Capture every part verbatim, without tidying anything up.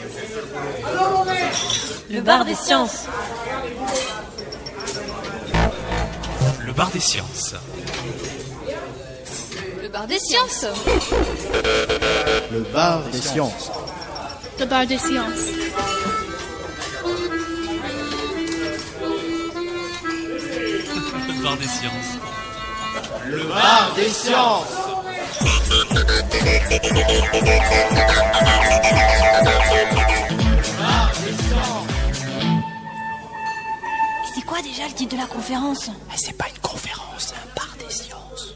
Le bar des sciences. Le bar des sciences. Le bar des sciences. Le bar des sciences. Le bar des sciences. Le bar des sciences. Le bar des sciences. C'est quoi déjà le titre de la conférence? Mais c'est pas une conférence, c'est un bar des sciences.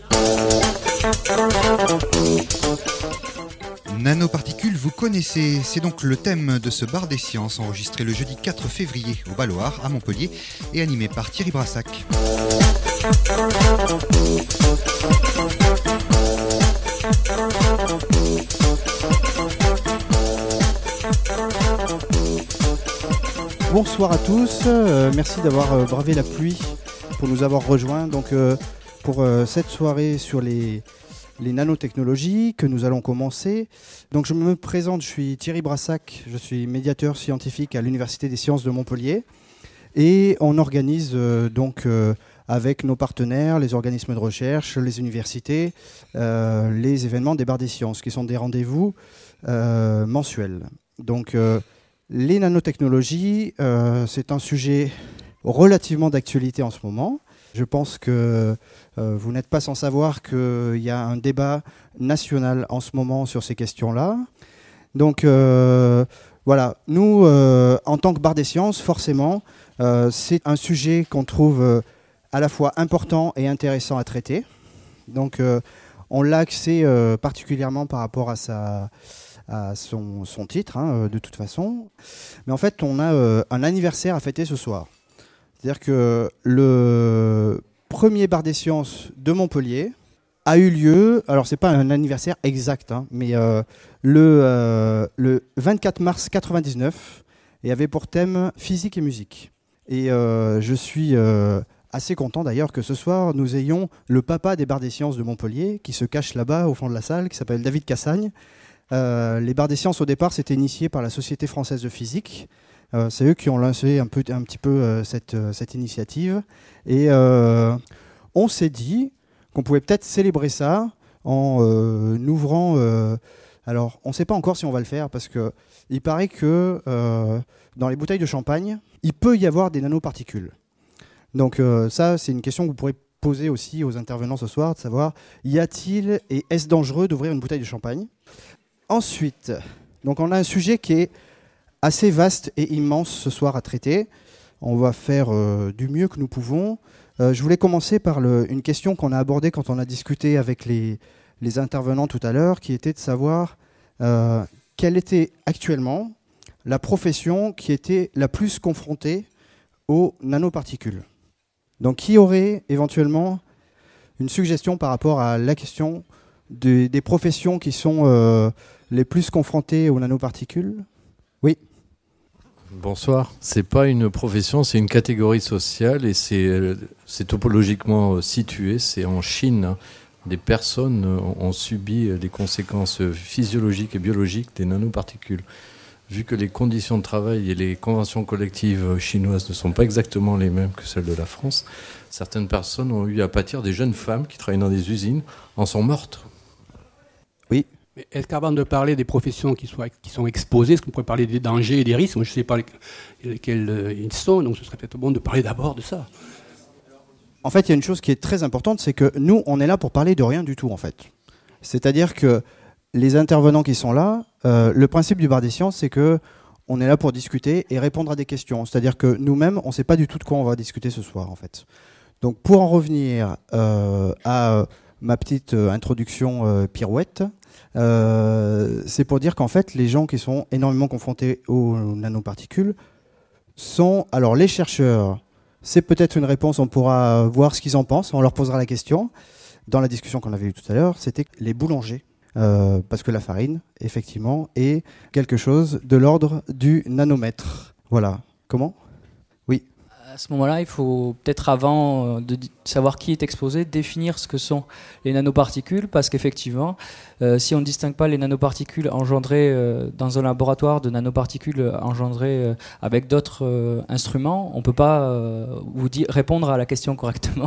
Nanoparticules, vous connaissez, c'est donc le thème de ce bar des sciences enregistré le jeudi quatre février au Balloir à Montpellier et animé par Thierry Brassac. Bonsoir à tous, euh, merci d'avoir euh, bravé la pluie pour nous avoir rejoints donc, euh, pour euh, cette soirée sur les, les nanotechnologies que nous allons commencer. Donc, je me présente, je suis Thierry Brassac, je suis médiateur scientifique à l'Université des sciences de Montpellier et on organise euh, donc euh, avec nos partenaires, les organismes de recherche, les universités, euh, les événements des bars des sciences qui sont des rendez-vous euh, mensuels. Donc, euh, les nanotechnologies, euh, c'est un sujet relativement d'actualité en ce moment. Je pense que euh, vous n'êtes pas sans savoir qu'il y a un débat national en ce moment sur ces questions-là. Donc euh, voilà, nous, euh, en tant que bar des sciences, forcément, euh, c'est un sujet qu'on trouve euh, à la fois important et intéressant à traiter. Donc euh, on l'a axé euh, particulièrement par rapport à sa... à son, son titre, hein, de toute façon. Mais en fait, on a euh, un anniversaire à fêter ce soir. C'est-à-dire que le premier bar des sciences de Montpellier a eu lieu, alors c'est pas un anniversaire exact, hein, mais euh, le, euh, le vingt-quatre mars quatre-vingt-dix-neuf, et avait pour thème physique et musique. Et euh, je suis euh, assez content d'ailleurs que ce soir, nous ayons le papa des bars des sciences de Montpellier, qui se cache là-bas au fond de la salle, qui s'appelle David Cassagne. Euh, les bars des sciences, au départ, c'était initié par la Société française de physique. Euh, c'est eux qui ont lancé un, peu, un petit peu euh, cette, euh, cette initiative. Et euh, on s'est dit qu'on pouvait peut-être célébrer ça en euh, ouvrant... Euh, alors, on ne sait pas encore si on va le faire, parce qu'il paraît que euh, dans les bouteilles de champagne, il peut y avoir des nanoparticules. Donc euh, ça, c'est une question que vous pourrez poser aussi aux intervenants ce soir, de savoir, y a-t-il et est-ce dangereux d'ouvrir une bouteille de champagne ? Ensuite, donc on a un sujet qui est assez vaste et immense ce soir à traiter. On va faire euh, du mieux que nous pouvons. Euh, je voulais commencer par le, une question qu'on a abordée quand on a discuté avec les, les intervenants tout à l'heure, qui était de savoir euh, quelle était actuellement la profession qui était la plus confrontée aux nanoparticules. Donc qui aurait éventuellement une suggestion par rapport à la question des, des professions qui sont... Euh, les plus confrontés aux nanoparticules? Oui. Bonsoir. C'est pas une profession, c'est une catégorie sociale et c'est, c'est topologiquement situé. C'est en Chine. Des personnes ont subi les conséquences physiologiques et biologiques des nanoparticules. Vu que les conditions de travail et les conventions collectives chinoises ne sont pas exactement les mêmes que celles de la France, certaines personnes ont eu à pâtir, des jeunes femmes qui travaillent dans des usines en sont mortes. Oui. Mais est-ce qu'avant de parler des professions qui, soient, qui sont exposées, est-ce qu'on pourrait parler des dangers et des risques? Moi, je ne sais pas lesquels ils sont, donc ce serait peut-être bon de parler d'abord de ça. En fait, il y a une chose qui est très importante, c'est que nous, on est là pour parler de rien du tout, en fait. C'est-à-dire que les intervenants qui sont là, euh, le principe du bar des sciences, c'est qu'on est là pour discuter et répondre à des questions. C'est-à-dire que nous-mêmes, on ne sait pas du tout de quoi on va discuter ce soir, en fait. Donc, pour en revenir euh, à ma petite euh, introduction euh, pirouette, Euh, c'est pour dire qu'en fait, les gens qui sont énormément confrontés aux nanoparticules sont... Alors, les chercheurs, c'est peut-être une réponse, on pourra voir ce qu'ils en pensent, on leur posera la question. Dans la discussion qu'on avait eue tout à l'heure, c'était les boulangers. Euh, parce que la farine, effectivement, est quelque chose de l'ordre du nanomètre. Voilà. Comment ? Oui. À ce moment-là, il faut peut-être, avant de savoir qui est exposé, définir ce que sont les nanoparticules, parce qu'effectivement, euh, si on ne distingue pas les nanoparticules engendrées euh, dans un laboratoire de nanoparticules engendrées euh, avec d'autres euh, instruments, on ne peut pas euh, vous dire, répondre à la question correctement.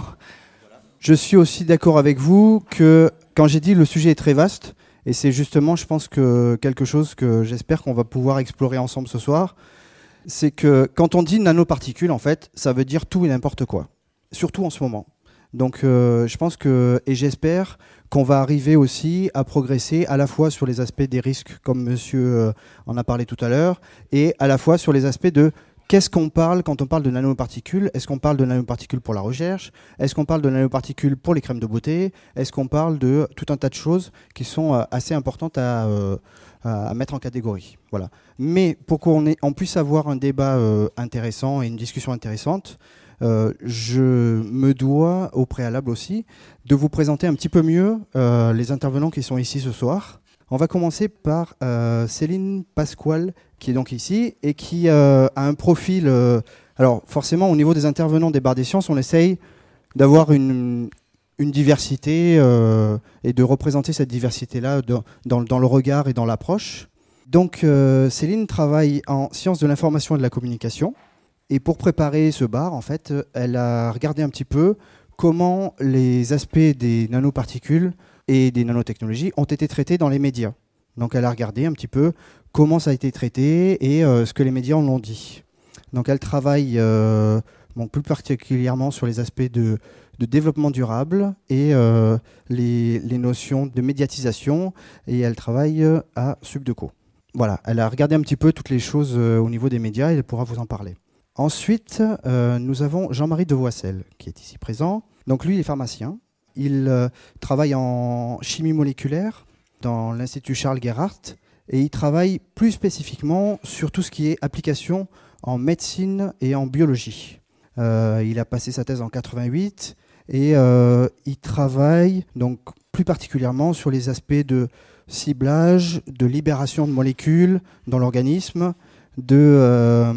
Je suis aussi d'accord avec vous que quand j'ai dit le sujet est très vaste, et c'est justement, je pense, que quelque chose que j'espère qu'on va pouvoir explorer ensemble ce soir, c'est que quand on dit nanoparticules, en fait, ça veut dire tout et n'importe quoi, surtout en ce moment. Donc euh, je pense que, et j'espère qu'on va arriver aussi à progresser à la fois sur les aspects des risques, comme monsieur euh, en a parlé tout à l'heure, et à la fois sur les aspects de qu'est-ce qu'on parle quand on parle de nanoparticules. Est-ce qu'on parle de nanoparticules pour la recherche? Est-ce qu'on parle de nanoparticules pour les crèmes de beauté? Est-ce qu'on parle de tout un tas de choses qui sont euh, assez importantes à... Euh, à mettre en catégorie. Voilà. Mais pour qu'on ait, on puisse avoir un débat euh, intéressant et une discussion intéressante, euh, je me dois au préalable aussi de vous présenter un petit peu mieux euh, les intervenants qui sont ici ce soir. On va commencer par euh, Céline Pasquale, qui est donc ici et qui euh, a un profil... Euh, alors forcément, au niveau des intervenants des barres des sciences, on essaye d'avoir une... une diversité euh, et de représenter cette diversité-là dans, dans, dans le regard et dans l'approche. Donc euh, Céline travaille en sciences de l'information et de la communication, et pour préparer ce bar, en fait, elle a regardé un petit peu comment les aspects des nanoparticules et des nanotechnologies ont été traités dans les médias. Donc elle a regardé un petit peu comment ça a été traité et euh, ce que les médias en ont dit. Donc elle travaille euh, bon, plus particulièrement sur les aspects de de développement durable et euh, les, les notions de médiatisation, et elle travaille à Subdeco. Voilà, elle a regardé un petit peu toutes les choses euh, au niveau des médias et elle pourra vous en parler. Ensuite, euh, nous avons Jean-Marie Devoissel qui est ici présent. Donc lui, il est pharmacien. Il euh, travaille en chimie moléculaire dans l'Institut Charles Gerhardt et il travaille plus spécifiquement sur tout ce qui est application en médecine et en biologie. Euh, il a passé sa thèse en quatre-vingt-huit et euh, il travaille donc plus particulièrement sur les aspects de ciblage, de libération de molécules dans l'organisme, de euh,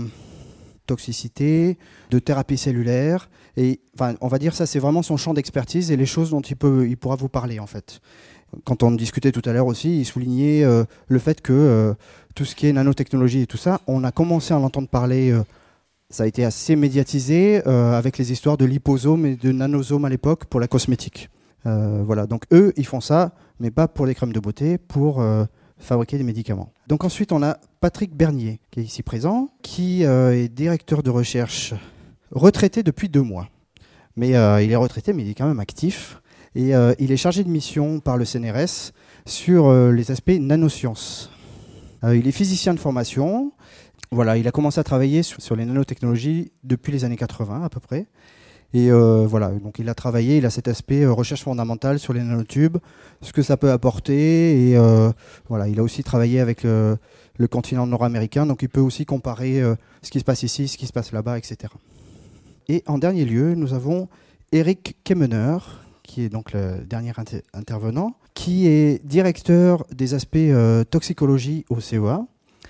toxicité, de thérapie cellulaire. Et enfin, on va dire ça, c'est vraiment son champ d'expertise et les choses dont il, peut, il pourra vous parler en fait. Quand on discutait tout à l'heure aussi, il soulignait euh, le fait que euh, tout ce qui est nanotechnologie et tout ça, on a commencé à l'entendre parler. Euh, Ça a été assez médiatisé euh, avec les histoires de liposomes et de nanosomes à l'époque pour la cosmétique. Euh, voilà, donc eux, ils font ça, mais pas pour les crèmes de beauté, pour euh, fabriquer des médicaments. Donc ensuite, on a Patrick Bernier, qui est ici présent, qui euh, est directeur de recherche, retraité depuis deux mois. Mais euh, il est retraité, mais il est quand même actif. Et euh, il est chargé de mission par le C N R S sur euh, les aspects nanosciences. Euh, il est physicien de formation. Voilà, il a commencé à travailler sur, sur les nanotechnologies depuis les années quatre-vingts à peu près. Et euh, voilà, donc il a travaillé, il a cet aspect euh, recherche fondamentale sur les nanotubes, ce que ça peut apporter. Et euh, voilà, il a aussi travaillé avec euh, le continent nord-américain, donc il peut aussi comparer euh, ce qui se passe ici, ce qui se passe là-bas, et cetera. Et en dernier lieu, nous avons Eric Kemener, qui est donc le dernier inter- intervenant, qui est directeur des aspects euh, toxicologie au C E A.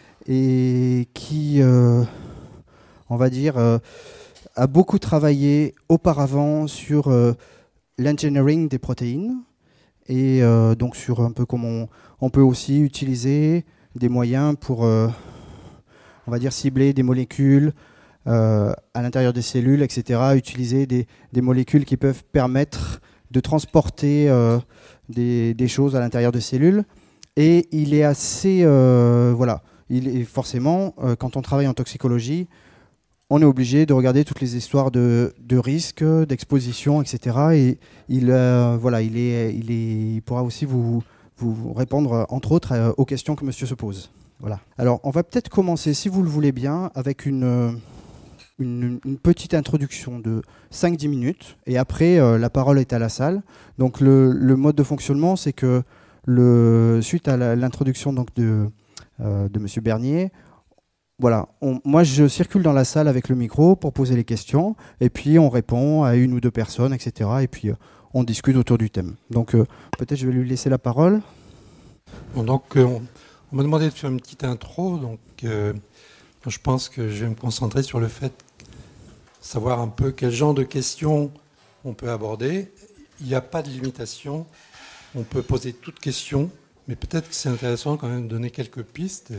Et qui, euh, on va dire, euh, a beaucoup travaillé auparavant sur euh, l'engineering des protéines et euh, donc sur un peu comment on, on peut aussi utiliser des moyens pour, euh, on va dire, cibler des molécules euh, à l'intérieur des cellules, et cetera. Utiliser des, des molécules qui peuvent permettre de transporter euh, des, des choses à l'intérieur des cellules. Et il est assez, euh, voilà. Il est forcément, euh, quand on travaille en toxicologie, on est obligé de regarder toutes les histoires de, de risques, d'exposition, et cetera. Et il, euh, voilà, il, est, il, est, il pourra aussi vous, vous répondre, entre autres, euh, aux questions que monsieur se pose. Voilà. Alors, on va peut-être commencer, si vous le voulez bien, avec une, une, une petite introduction de cinq à dix minutes. Et après, euh, la parole est à la salle. Donc, le, le mode de fonctionnement, c'est que le, suite à la, l'introduction donc, de... Euh, de monsieur Bernier. Voilà, on, moi je circule dans la salle avec le micro pour poser les questions et puis on répond à une ou deux personnes, et cetera. Et puis euh, on discute autour du thème. Donc euh, peut-être je vais lui laisser la parole. Bon, donc euh, on, on m'a demandé de faire une petite intro, donc euh, je pense que je vais me concentrer sur le fait savoir un peu quel genre de questions on peut aborder. Il n'y a pas de limitation. On peut poser toute question, mais peut-être que c'est intéressant quand même de donner quelques pistes.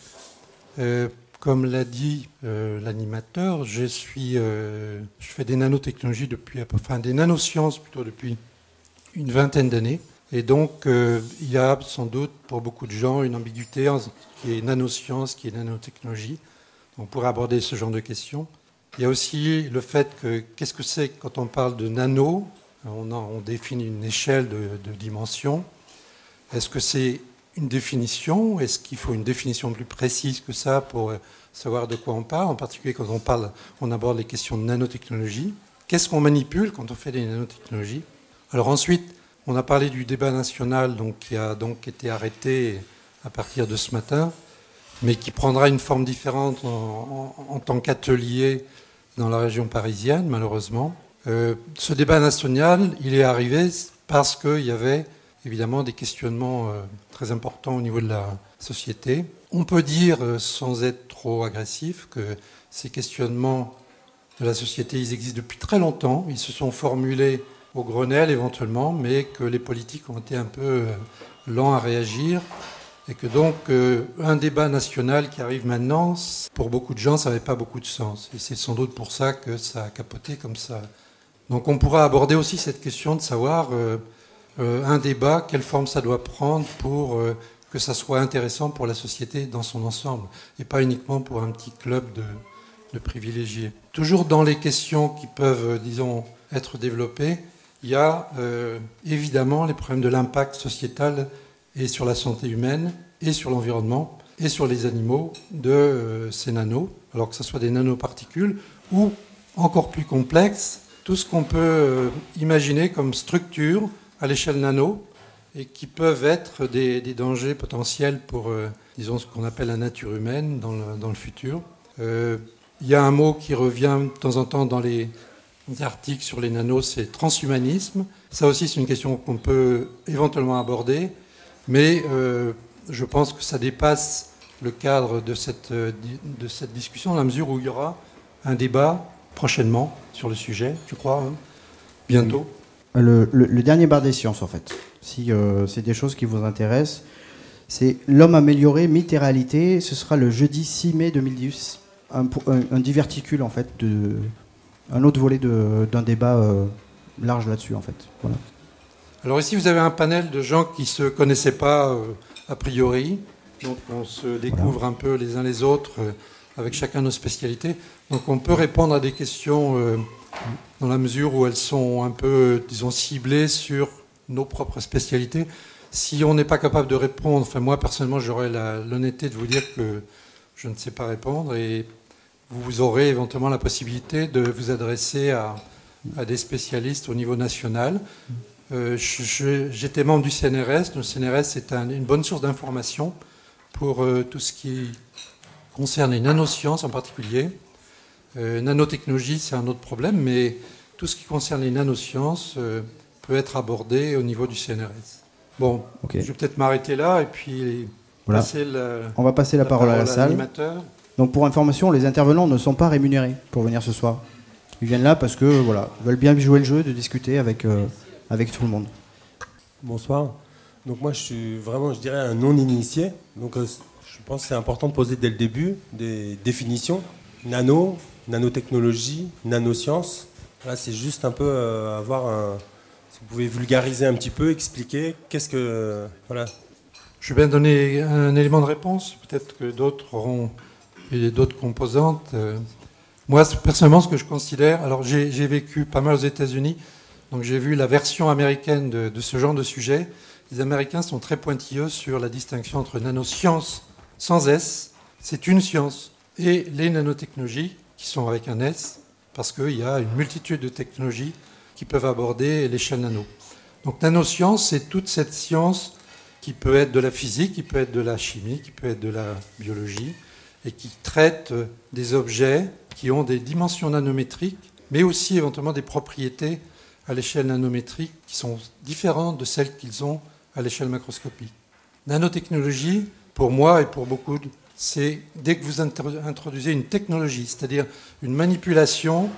Euh, comme l'a dit euh, l'animateur, je suis, euh, je fais des nanotechnologies depuis, enfin des nanosciences plutôt depuis une vingtaine d'années. Et donc, euh, il y a sans doute pour beaucoup de gens une ambiguïté en ce qui est nanoscience, qui est nanotechnologie. On pourrait aborder ce genre de questions. Il y a aussi le fait que, qu'est-ce que c'est quand on parle de nano ? on, a, on définit une échelle de, de dimension. Est-ce que c'est une définition ? Est-ce qu'il faut une définition plus précise que ça pour savoir de quoi on parle ? En particulier quand on parle, on aborde les questions de nanotechnologie. Qu'est-ce qu'on manipule quand on fait des nanotechnologies ? Alors ensuite, on a parlé du débat national donc, qui a donc été arrêté à partir de ce matin, mais qui prendra une forme différente en, en, en tant qu'atelier dans la région parisienne, malheureusement. Euh, ce débat national, il est arrivé parce qu'il y avait évidemment des questionnements euh, très importants au niveau de la société. On peut dire, euh, sans être trop agressif, que ces questionnements de la société, ils existent depuis très longtemps. Ils se sont formulés au Grenelle éventuellement, mais que les politiques ont été un peu euh, lents à réagir. Et que donc, euh, un débat national qui arrive maintenant, pour beaucoup de gens, ça n'avait pas beaucoup de sens. Et c'est sans doute pour ça que ça a capoté comme ça. Donc on pourra aborder aussi cette question de savoir, euh, euh, un débat, quelle forme ça doit prendre pour euh, que ça soit intéressant pour la société dans son ensemble, et pas uniquement pour un petit club de, de privilégiés. Toujours dans les questions qui peuvent, disons, être développées, il y a euh, évidemment les problèmes de l'impact sociétal et sur la santé humaine, et sur l'environnement, et sur les animaux de euh, ces nanos, alors que ce soit des nanoparticules, ou, encore plus complexe, tout ce qu'on peut euh, imaginer comme structure à l'échelle nano, et qui peuvent être des, des dangers potentiels pour, euh, disons, ce qu'on appelle la nature humaine dans le, dans le futur. Euh, il y a un mot qui revient de temps en temps dans les articles sur les nanos, c'est transhumanisme. Ça aussi, c'est une question qu'on peut éventuellement aborder, mais euh, je pense que ça dépasse le cadre de cette, de cette discussion, dans la mesure où il y aura un débat prochainement sur le sujet, je crois, hein, bientôt. Le, le, le dernier bar des sciences, en fait, si euh, c'est des choses qui vous intéressent, c'est L'homme amélioré, mythe et réalité. Ce sera le jeudi six mai deux mille dix, un, un, un diverticule, en fait, de, un autre volet de, d'un débat euh, large là-dessus, en fait. Voilà. Alors ici, vous avez un panel de gens qui ne se connaissaient pas euh, a priori. Donc on se découvre voilà. un peu les uns les autres, euh, avec chacun nos spécialités. Donc on peut répondre à des questions euh, dans la mesure où elles sont un peu, disons, ciblées sur nos propres spécialités. Si on n'est pas capable de répondre, enfin moi personnellement, j'aurais la, l'honnêteté de vous dire que je ne sais pas répondre, et vous aurez éventuellement la possibilité de vous adresser à, à des spécialistes au niveau national. Euh, je, j'étais membre du C N R S. Le C N R S, c'est un, une bonne source d'information pour euh, tout ce qui concerne les nanosciences en particulier. Euh, nanotechnologie, c'est un autre problème, mais tout ce qui concerne les nanosciences euh, peut être abordé au niveau du C N R S. Bon, okay. Je vais peut-être m'arrêter là et puis voilà. passer la, On va passer la, la parole, parole à la salle. L'animateur. Donc pour information, les intervenants ne sont pas rémunérés pour venir ce soir. Ils viennent là parce que voilà, ils veulent bien jouer le jeu, de discuter avec, euh, avec tout le monde. Bonsoir. Donc moi je suis vraiment, je dirais, un non-initié. Donc euh, je pense que c'est important de poser dès le début des définitions. Nano, nanotechnologie, nanosciences. Là c'est juste un peu euh, avoir un... Si vous pouvez vulgariser un petit peu, expliquer qu'est-ce que... Euh, voilà. Je vais bien donner un élément de réponse. Peut-être que d'autres auront d'autres composantes. Euh, moi, personnellement, ce que je considère... Alors, j'ai, j'ai vécu pas mal aux États-Unis, donc j'ai vu la version américaine de, de ce genre de sujet. Les Américains sont très pointilleux sur la distinction entre nanosciences sans S, c'est une science, et les nanotechnologies, qui sont avec un S, parce qu'il y a une multitude de technologies qui peuvent aborder l'échelle nano. Donc nanoscience, c'est toute cette science qui peut être de la physique, qui peut être de la chimie, qui peut être de la biologie, et qui traite des objets qui ont des dimensions nanométriques, mais aussi éventuellement des propriétés à l'échelle nanométrique qui sont différentes de celles qu'ils ont à l'échelle macroscopique. Nanotechnologie, pour moi et pour beaucoup, c'est dès que vous introduisez une technologie, c'est-à-dire une manipulation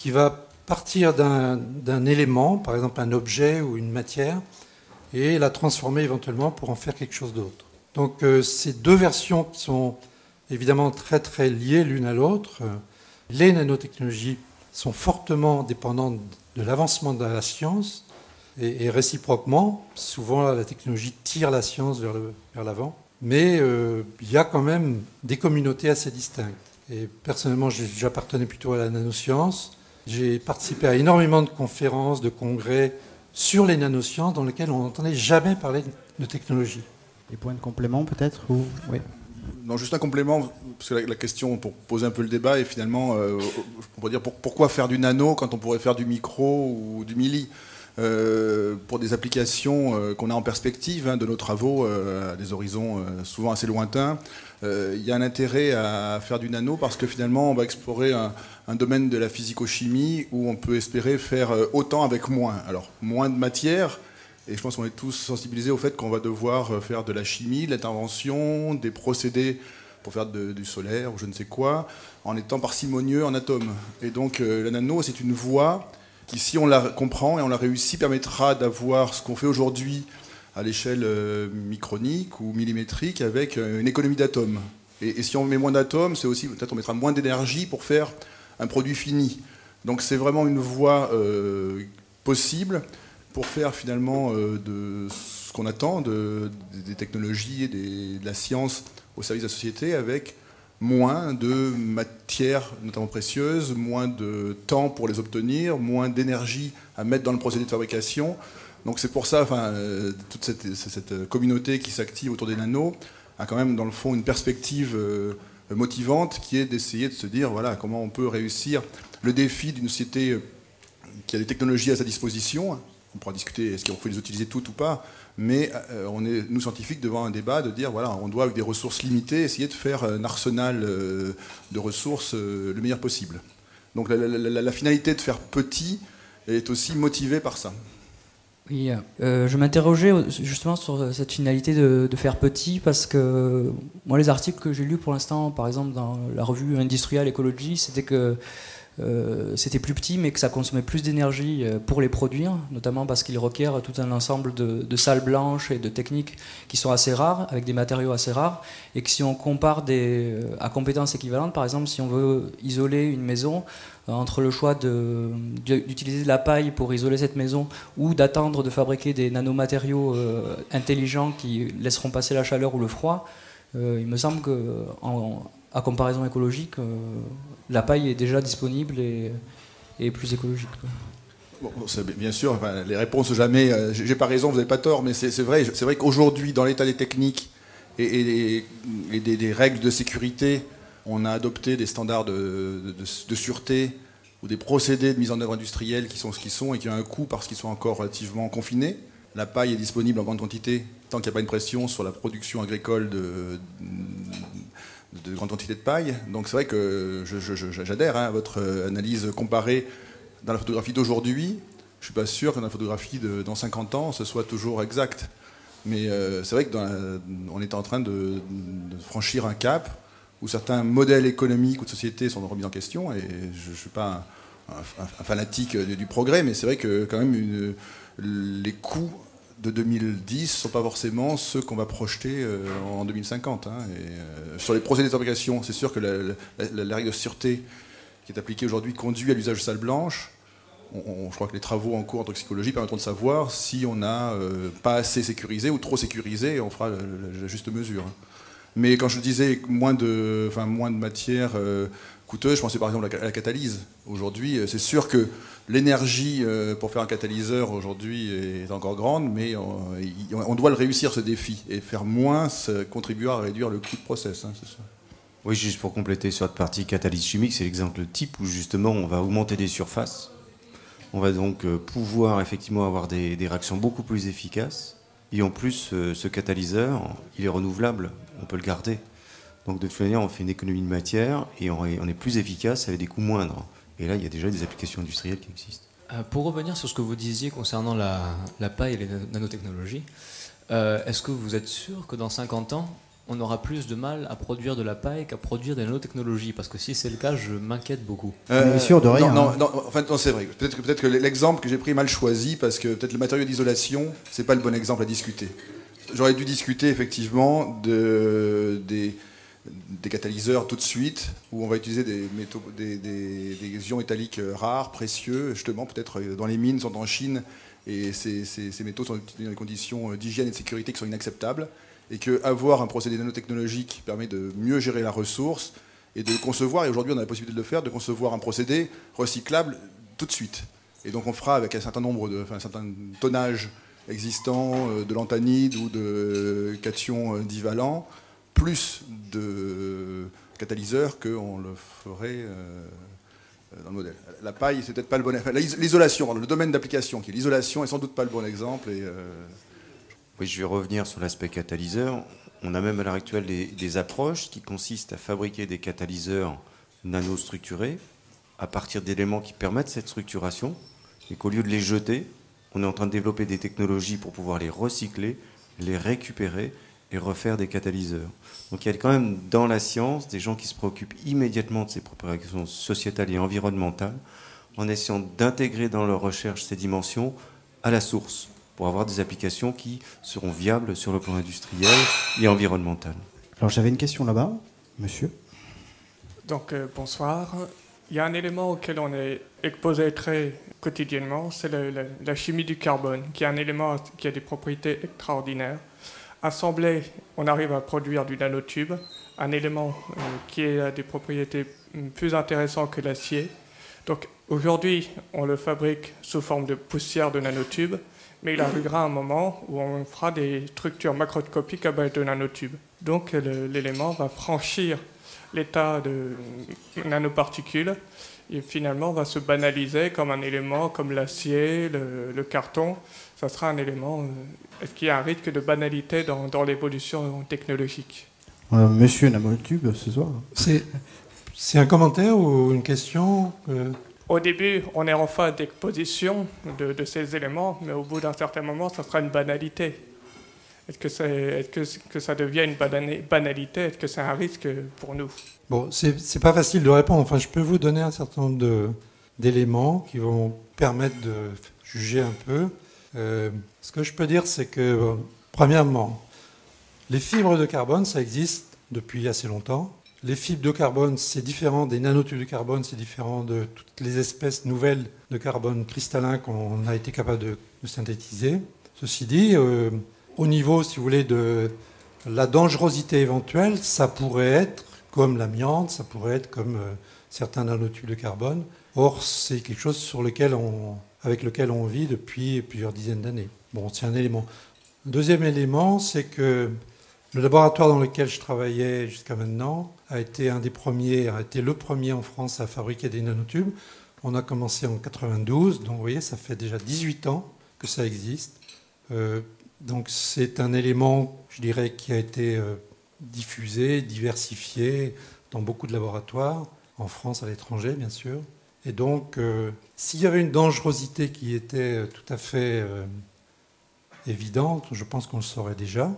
qui va partir d'un, d'un élément, par exemple un objet ou une matière, et la transformer éventuellement pour en faire quelque chose d'autre. Donc euh, ces deux versions qui sont évidemment très très liées l'une à l'autre, euh, les nanotechnologies sont fortement dépendantes de l'avancement de la science, et, et réciproquement, souvent la technologie tire la science vers, le, vers l'avant, mais euh, il y a quand même des communautés assez distinctes. Et personnellement, j'appartenais plutôt à la nanoscience. J'ai participé à énormément de conférences, de congrès sur les nanosciences dans lesquels on n'entendait jamais parler de technologie. Des points de complément peut-être ou... Oui. Non, juste un complément, parce que la, la question, pour poser un peu le débat, est finalement, euh, on pourrait dire pour, pourquoi faire du nano quand on pourrait faire du micro ou du milli euh, pour des applications euh, qu'on a en perspective hein, de nos travaux euh, à des horizons euh, souvent assez lointains. Euh, il y a un intérêt à faire du nano parce que finalement, on va explorer un, un domaine de la physico-chimie où on peut espérer faire autant avec moins. Alors, moins de matière. Et je pense qu'on est tous sensibilisés au fait qu'on va devoir faire de la chimie, de l'intervention, des procédés pour faire de, du solaire ou je ne sais quoi, en étant parcimonieux en atomes. Et donc euh, la nano, c'est une voie qui, si on la comprend et on la réussit, permettra d'avoir ce qu'on fait aujourd'hui à l'échelle euh, micronique ou millimétrique avec euh, une économie d'atomes. Et, et si on met moins d'atomes, c'est aussi peut-être on mettra moins d'énergie pour faire un produit fini. Donc c'est vraiment une voie euh, possible pour faire finalement euh, de ce qu'on attend de, des technologies et des, de la science au service de la société avec moins de matières, notamment précieuses, moins de temps pour les obtenir, moins d'énergie à mettre dans le procédé de fabrication. Donc c'est pour ça, enfin, euh, toute cette, cette communauté qui s'active autour des nanos a quand même dans le fond une perspective euh, motivante qui est d'essayer de se dire voilà, comment on peut réussir le défi d'une société qui a des technologies à sa disposition. On pourra discuter, est-ce qu'il faut les utiliser toutes ou pas, mais euh, on est, nous scientifiques, devant un débat de dire, voilà, on doit, avec des ressources limitées, essayer de faire un arsenal euh, de ressources euh, le meilleur possible. Donc la, la, la, la finalité de faire petit est aussi motivée par ça. Oui, euh, je m'interrogeais justement sur cette finalité de, de faire petit, parce que moi, les articles que j'ai lus pour l'instant, par exemple dans la revue Industrial Ecology, c'était que Euh, c'était plus petit mais que ça consommait plus d'énergie pour les produire, notamment parce qu'ils requièrent tout un ensemble de, de salles blanches et de techniques qui sont assez rares, avec des matériaux assez rares, et que si on compare des, à compétences équivalentes, par exemple si on veut isoler une maison, euh, entre le choix de, d'utiliser de la paille pour isoler cette maison ou d'attendre de fabriquer des nanomatériaux euh, intelligents qui laisseront passer la chaleur ou le froid, euh, il me semble que en, à comparaison écologique, euh, la paille est déjà disponible et, et plus écologique. Bon, c'est bien sûr, enfin, les réponses jamais, euh, j'ai pas raison, vous n'avez pas tort, mais c'est, c'est vrai, c'est vrai qu'aujourd'hui, dans l'état des techniques et, et, et des, des règles de sécurité, on a adopté des standards de, de, de sûreté ou des procédés de mise en œuvre industrielle qui sont ce qu'ils sont et qui ont un coût parce qu'ils sont encore relativement confinés. La paille est disponible en grande quantité tant qu'il n'y a pas une pression sur la production agricole de, de, de grande quantité de paille. Donc c'est vrai que je, je, je, j'adhère hein, à votre analyse comparée dans la photographie d'aujourd'hui. Je ne suis pas sûr que dans la photographie de, dans cinquante ans, ce soit toujours exact. Mais euh, c'est vrai qu'on est en train de, de franchir un cap où certains modèles économiques ou de société sont remis en question. Et je ne suis pas un, un, un fanatique du progrès, mais c'est vrai que quand même une, les coûts de deux mille dix ne sont pas forcément ceux qu'on va projeter en deux mille cinquante. Hein. Et, euh, sur les procédés de fabrication, c'est sûr que la, la, la règle de sûreté qui est appliquée aujourd'hui conduit à l'usage de salles blanches. On, on, je crois que les travaux en cours en toxicologie permettront de savoir si on n'a euh, pas assez sécurisé ou trop sécurisé, et on fera la, la, la juste mesure. Mais quand je disais moins de, enfin, moins de matière euh, coûteuse, je pensais par exemple à la, à la catalyse. Aujourd'hui, c'est sûr que l'énergie euh, pour faire un catalyseur aujourd'hui est encore grande, mais on, on doit le réussir ce défi, et faire moins ça contribuera à réduire le coût de process. Hein, c'est ça. Oui, juste pour compléter sur la partie catalyse chimique, c'est l'exemple type où justement on va augmenter les surfaces. On va donc pouvoir effectivement avoir des, des réactions beaucoup plus efficaces. Et en plus, euh, ce catalyseur, il est renouvelable, on peut le garder. Donc de toute manière, on fait une économie de matière et on est, on est plus efficace avec des coûts moindres. Et là, il y a déjà des applications industrielles qui existent. Euh, pour revenir sur ce que vous disiez concernant la, la paille et les nanotechnologies, euh, est-ce que vous êtes sûr que dans cinquante ans, on aura plus de mal à produire de la paille qu'à produire des nanotechnologies. Parce que si c'est le cas, je m'inquiète beaucoup. Euh, On est sûr de rien. Non, hein. non, non, enfin, non, c'est vrai. Peut-être que, peut-être que l'exemple que j'ai pris est mal choisi, parce que peut-être le matériau d'isolation, c'est pas le bon exemple à discuter. J'aurais dû discuter effectivement de, des, des catalyseurs tout de suite, où on va utiliser des, métaux, des, des, des ions métalliques rares, précieux, justement, peut-être dans les mines, sont en Chine, et ces, ces, ces métaux sont utilisés dans des conditions d'hygiène et de sécurité qui sont inacceptables, et qu'avoir un procédé nanotechnologique permet de mieux gérer la ressource et de concevoir, et aujourd'hui on a la possibilité de le faire, de concevoir un procédé recyclable tout de suite. Et donc on fera avec un certain nombre de, enfin, un certain tonnage existant de lanthanide ou de cations divalents, plus de catalyseurs qu'on le ferait dans le modèle. La paille, c'est peut-être pas le bon... Enfin, l'isolation, le domaine d'application, qui est l'isolation, est sans doute pas le bon exemple. Et, euh... Oui, je vais revenir sur l'aspect catalyseur. On a même à l'heure actuelle des, des approches qui consistent à fabriquer des catalyseurs nanostructurés à partir d'éléments qui permettent cette structuration, et qu'au lieu de les jeter, on est en train de développer des technologies pour pouvoir les recycler, les récupérer et refaire des catalyseurs. Donc il y a quand même dans la science des gens qui se préoccupent immédiatement de ces préoccupations sociétales et environnementales en essayant d'intégrer dans leur recherche ces dimensions à la source pour avoir des applications qui seront viables sur le plan industriel et environnemental. Alors j'avais une question là-bas, monsieur. Donc euh, bonsoir. Il y a un élément auquel on est exposé très quotidiennement, c'est le, le, la chimie du carbone, qui est un élément qui a des propriétés extraordinaires. Assemblé, on arrive à produire du nanotube, un élément euh, qui a des propriétés plus intéressantes que l'acier. Donc aujourd'hui, on le fabrique sous forme de poussière de nanotube, mais il arrivera un moment où on fera des structures macroscopiques à base de nanotubes. Donc le, l'élément va franchir l'état de nanoparticules et finalement va se banaliser comme un élément comme l'acier, le, le carton. Ça sera un élément... Euh, est-ce qu'il y a un risque de banalité dans, dans l'évolution technologique ? euh, Monsieur Nanotube, ce soir. C'est, c'est un commentaire ou une question euh... Au début, on est en phase d'exposition de, de ces éléments, mais au bout d'un certain moment, ça sera une banalité. Est-ce que, c'est, est-ce que, que ça devient une banalité ? Est-ce que c'est un risque pour nous ? Bon, c'est, c'est pas facile de répondre. Enfin, je peux vous donner un certain nombre de, d'éléments qui vont permettre de juger un peu. Euh, ce que je peux dire, c'est que, bon, premièrement, les fibres de carbone, ça existe depuis assez longtemps. Les fibres de carbone, c'est différent des nanotubes de carbone, c'est différent de toutes les espèces nouvelles de carbone cristallin qu'on a été capable de, de synthétiser. Ceci dit, euh, au niveau, si vous voulez, de la dangerosité éventuelle, ça pourrait être comme l'amiante, ça pourrait être comme euh, certains nanotubes de carbone. Or, c'est quelque chose sur lequel on, avec lequel on vit depuis plusieurs dizaines d'années. Bon, c'est un élément. Un deuxième élément, c'est que le laboratoire dans lequel je travaillais jusqu'à maintenant a été un des premiers, a été le premier en France à fabriquer des nanotubes. On a commencé en quatre-vingt-douze, donc vous voyez, ça fait déjà dix-huit ans que ça existe. Euh, donc c'est un élément, je dirais, qui a été euh, diffusé, diversifié dans beaucoup de laboratoires, en France, à l'étranger, bien sûr. Et donc, euh, s'il y avait une dangerosité qui était tout à fait euh, évidente, je pense qu'on le saurait déjà.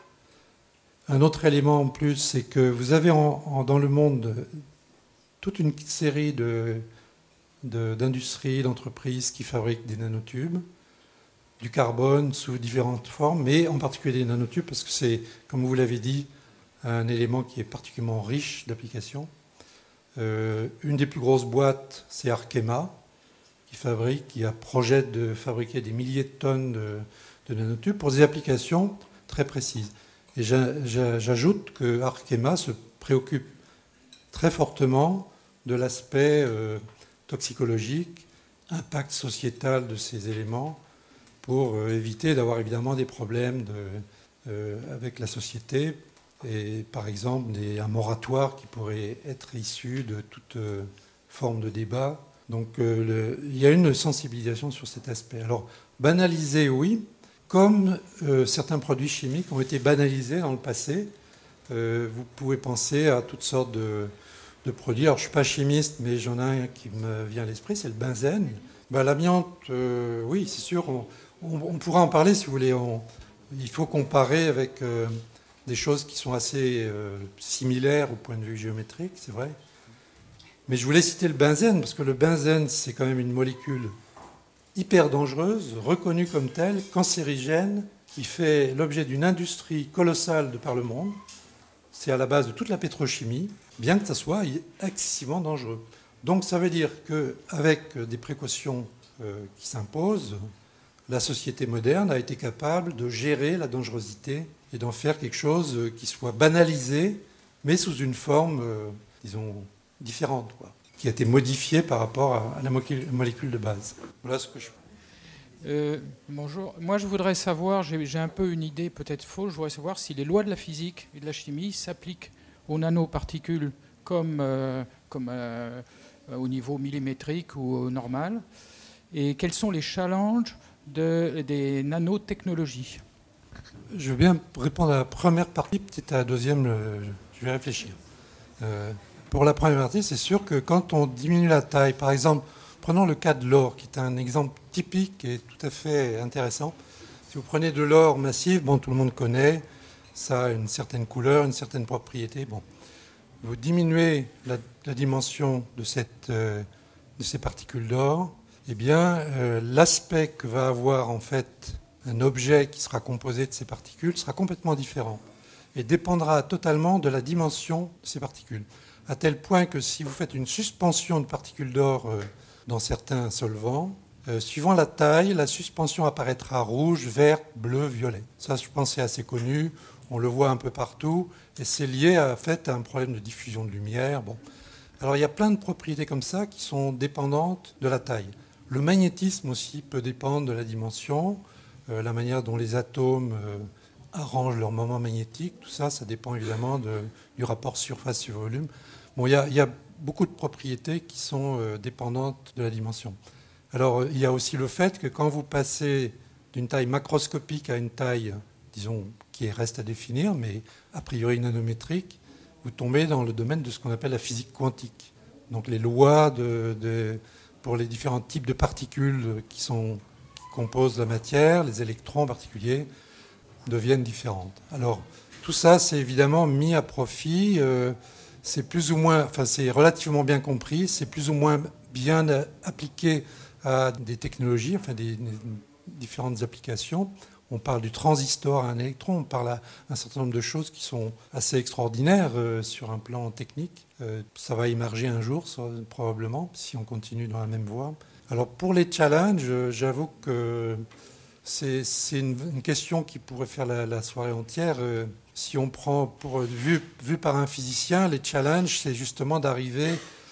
Un autre élément en plus, c'est que vous avez en, en, dans le monde toute une série de, de, d'industries, d'entreprises qui fabriquent des nanotubes, du carbone sous différentes formes, mais en particulier des nanotubes, parce que c'est, comme vous l'avez dit, un élément qui est particulièrement riche d'applications. Euh, une des plus grosses boîtes, c'est Arkema, qui fabrique, qui a projet de fabriquer des milliers de tonnes de, de nanotubes pour des applications très précises. Et j'ajoute que Arkema se préoccupe très fortement de l'aspect euh, toxicologique, impact sociétal de ces éléments, pour euh, éviter d'avoir évidemment des problèmes de, euh, avec la société, et par exemple des, un moratoire qui pourrait être issu de toute euh, forme de débat. Donc euh, le, il y a une sensibilisation sur cet aspect. Alors, banaliser, oui. Comme euh, certains produits chimiques ont été banalisés dans le passé, euh, vous pouvez penser à toutes sortes de, de produits. Alors, je ne suis pas chimiste, mais j'en ai un qui me vient à l'esprit, c'est le benzène. Ben, l'amiante, euh, oui, c'est sûr, on, on, on pourra en parler si vous voulez. On, il faut comparer avec euh, des choses qui sont assez euh, similaires au point de vue géométrique, c'est vrai. Mais je voulais citer le benzène, parce que le benzène, c'est quand même une molécule hyper dangereuse, reconnue comme telle, cancérigène, qui fait l'objet d'une industrie colossale de par le monde. C'est à la base de toute la pétrochimie, bien que ça soit excessivement dangereux. Donc ça veut dire qu'avec des précautions euh, qui s'imposent, la société moderne a été capable de gérer la dangerosité et d'en faire quelque chose qui soit banalisé, mais sous une forme, euh, disons, différente, quoi, qui a été modifiée par rapport à, à la molécule de base. Voilà ce que je... Euh, bonjour. Moi, je voudrais savoir, j'ai, j'ai un peu une idée peut-être fausse, je voudrais savoir si les lois de la physique et de la chimie s'appliquent aux nanoparticules comme, euh, comme euh, au niveau millimétrique ou au normal, et quels sont les challenges de, des nanotechnologies. Je veux bien répondre à la première partie, peut-être à la deuxième, je vais réfléchir. Euh, pour la première partie, c'est sûr que quand on diminue la taille, par exemple, prenons le cas de l'or, qui est un exemple typique et tout à fait intéressant. Si vous prenez de l'or massif, bon, tout le monde connaît, ça a une certaine couleur, une certaine propriété. Bon, vous diminuez la, la dimension de, cette, euh, de ces particules d'or, eh bien, euh, l'aspect que va avoir en fait un objet qui sera composé de ces particules sera complètement différent et dépendra totalement de la dimension de ces particules. À tel point que si vous faites une suspension de particules d'or euh, dans certains solvants, euh, suivant la taille, la suspension apparaîtra rouge, verte, bleue, violet. Ça, je pense, c'est assez connu. On le voit un peu partout. Et c'est lié à, en fait, à un problème de diffusion de lumière. Bon. Alors, il y a plein de propriétés comme ça qui sont dépendantes de la taille. Le magnétisme aussi peut dépendre de la dimension, euh, la manière dont les atomes euh, arrangent leur moment magnétique. Tout ça, ça dépend évidemment de, du rapport surface sur volume. Bon, il y a, il y a beaucoup de propriétés qui sont euh, dépendantes de la dimension. Alors, euh, il y a aussi le fait que quand vous passez d'une taille macroscopique à une taille, disons, qui reste à définir, mais a priori nanométrique, vous tombez dans le domaine de ce qu'on appelle la physique quantique. Donc, les lois de, de, pour les différents types de particules qui, sont, qui composent la matière, les électrons en particulier, deviennent différentes. Alors, tout ça, c'est évidemment mis à profit... Euh, C'est plus ou moins, enfin c'est relativement bien compris, c'est plus ou moins bien appliqué à des technologies, enfin des, des différentes applications. On parle du transistor à un électron, on parle à un certain nombre de choses qui sont assez extraordinaires euh, sur un plan technique. Euh, ça va émerger un jour, ça, probablement, si on continue dans la même voie. Alors pour les challenges, j'avoue que c'est, c'est une, une question qui pourrait faire la, la soirée entière. Euh, Si on prend, pour, vu, vu par un physicien, les challenges, c'est justement d'arriver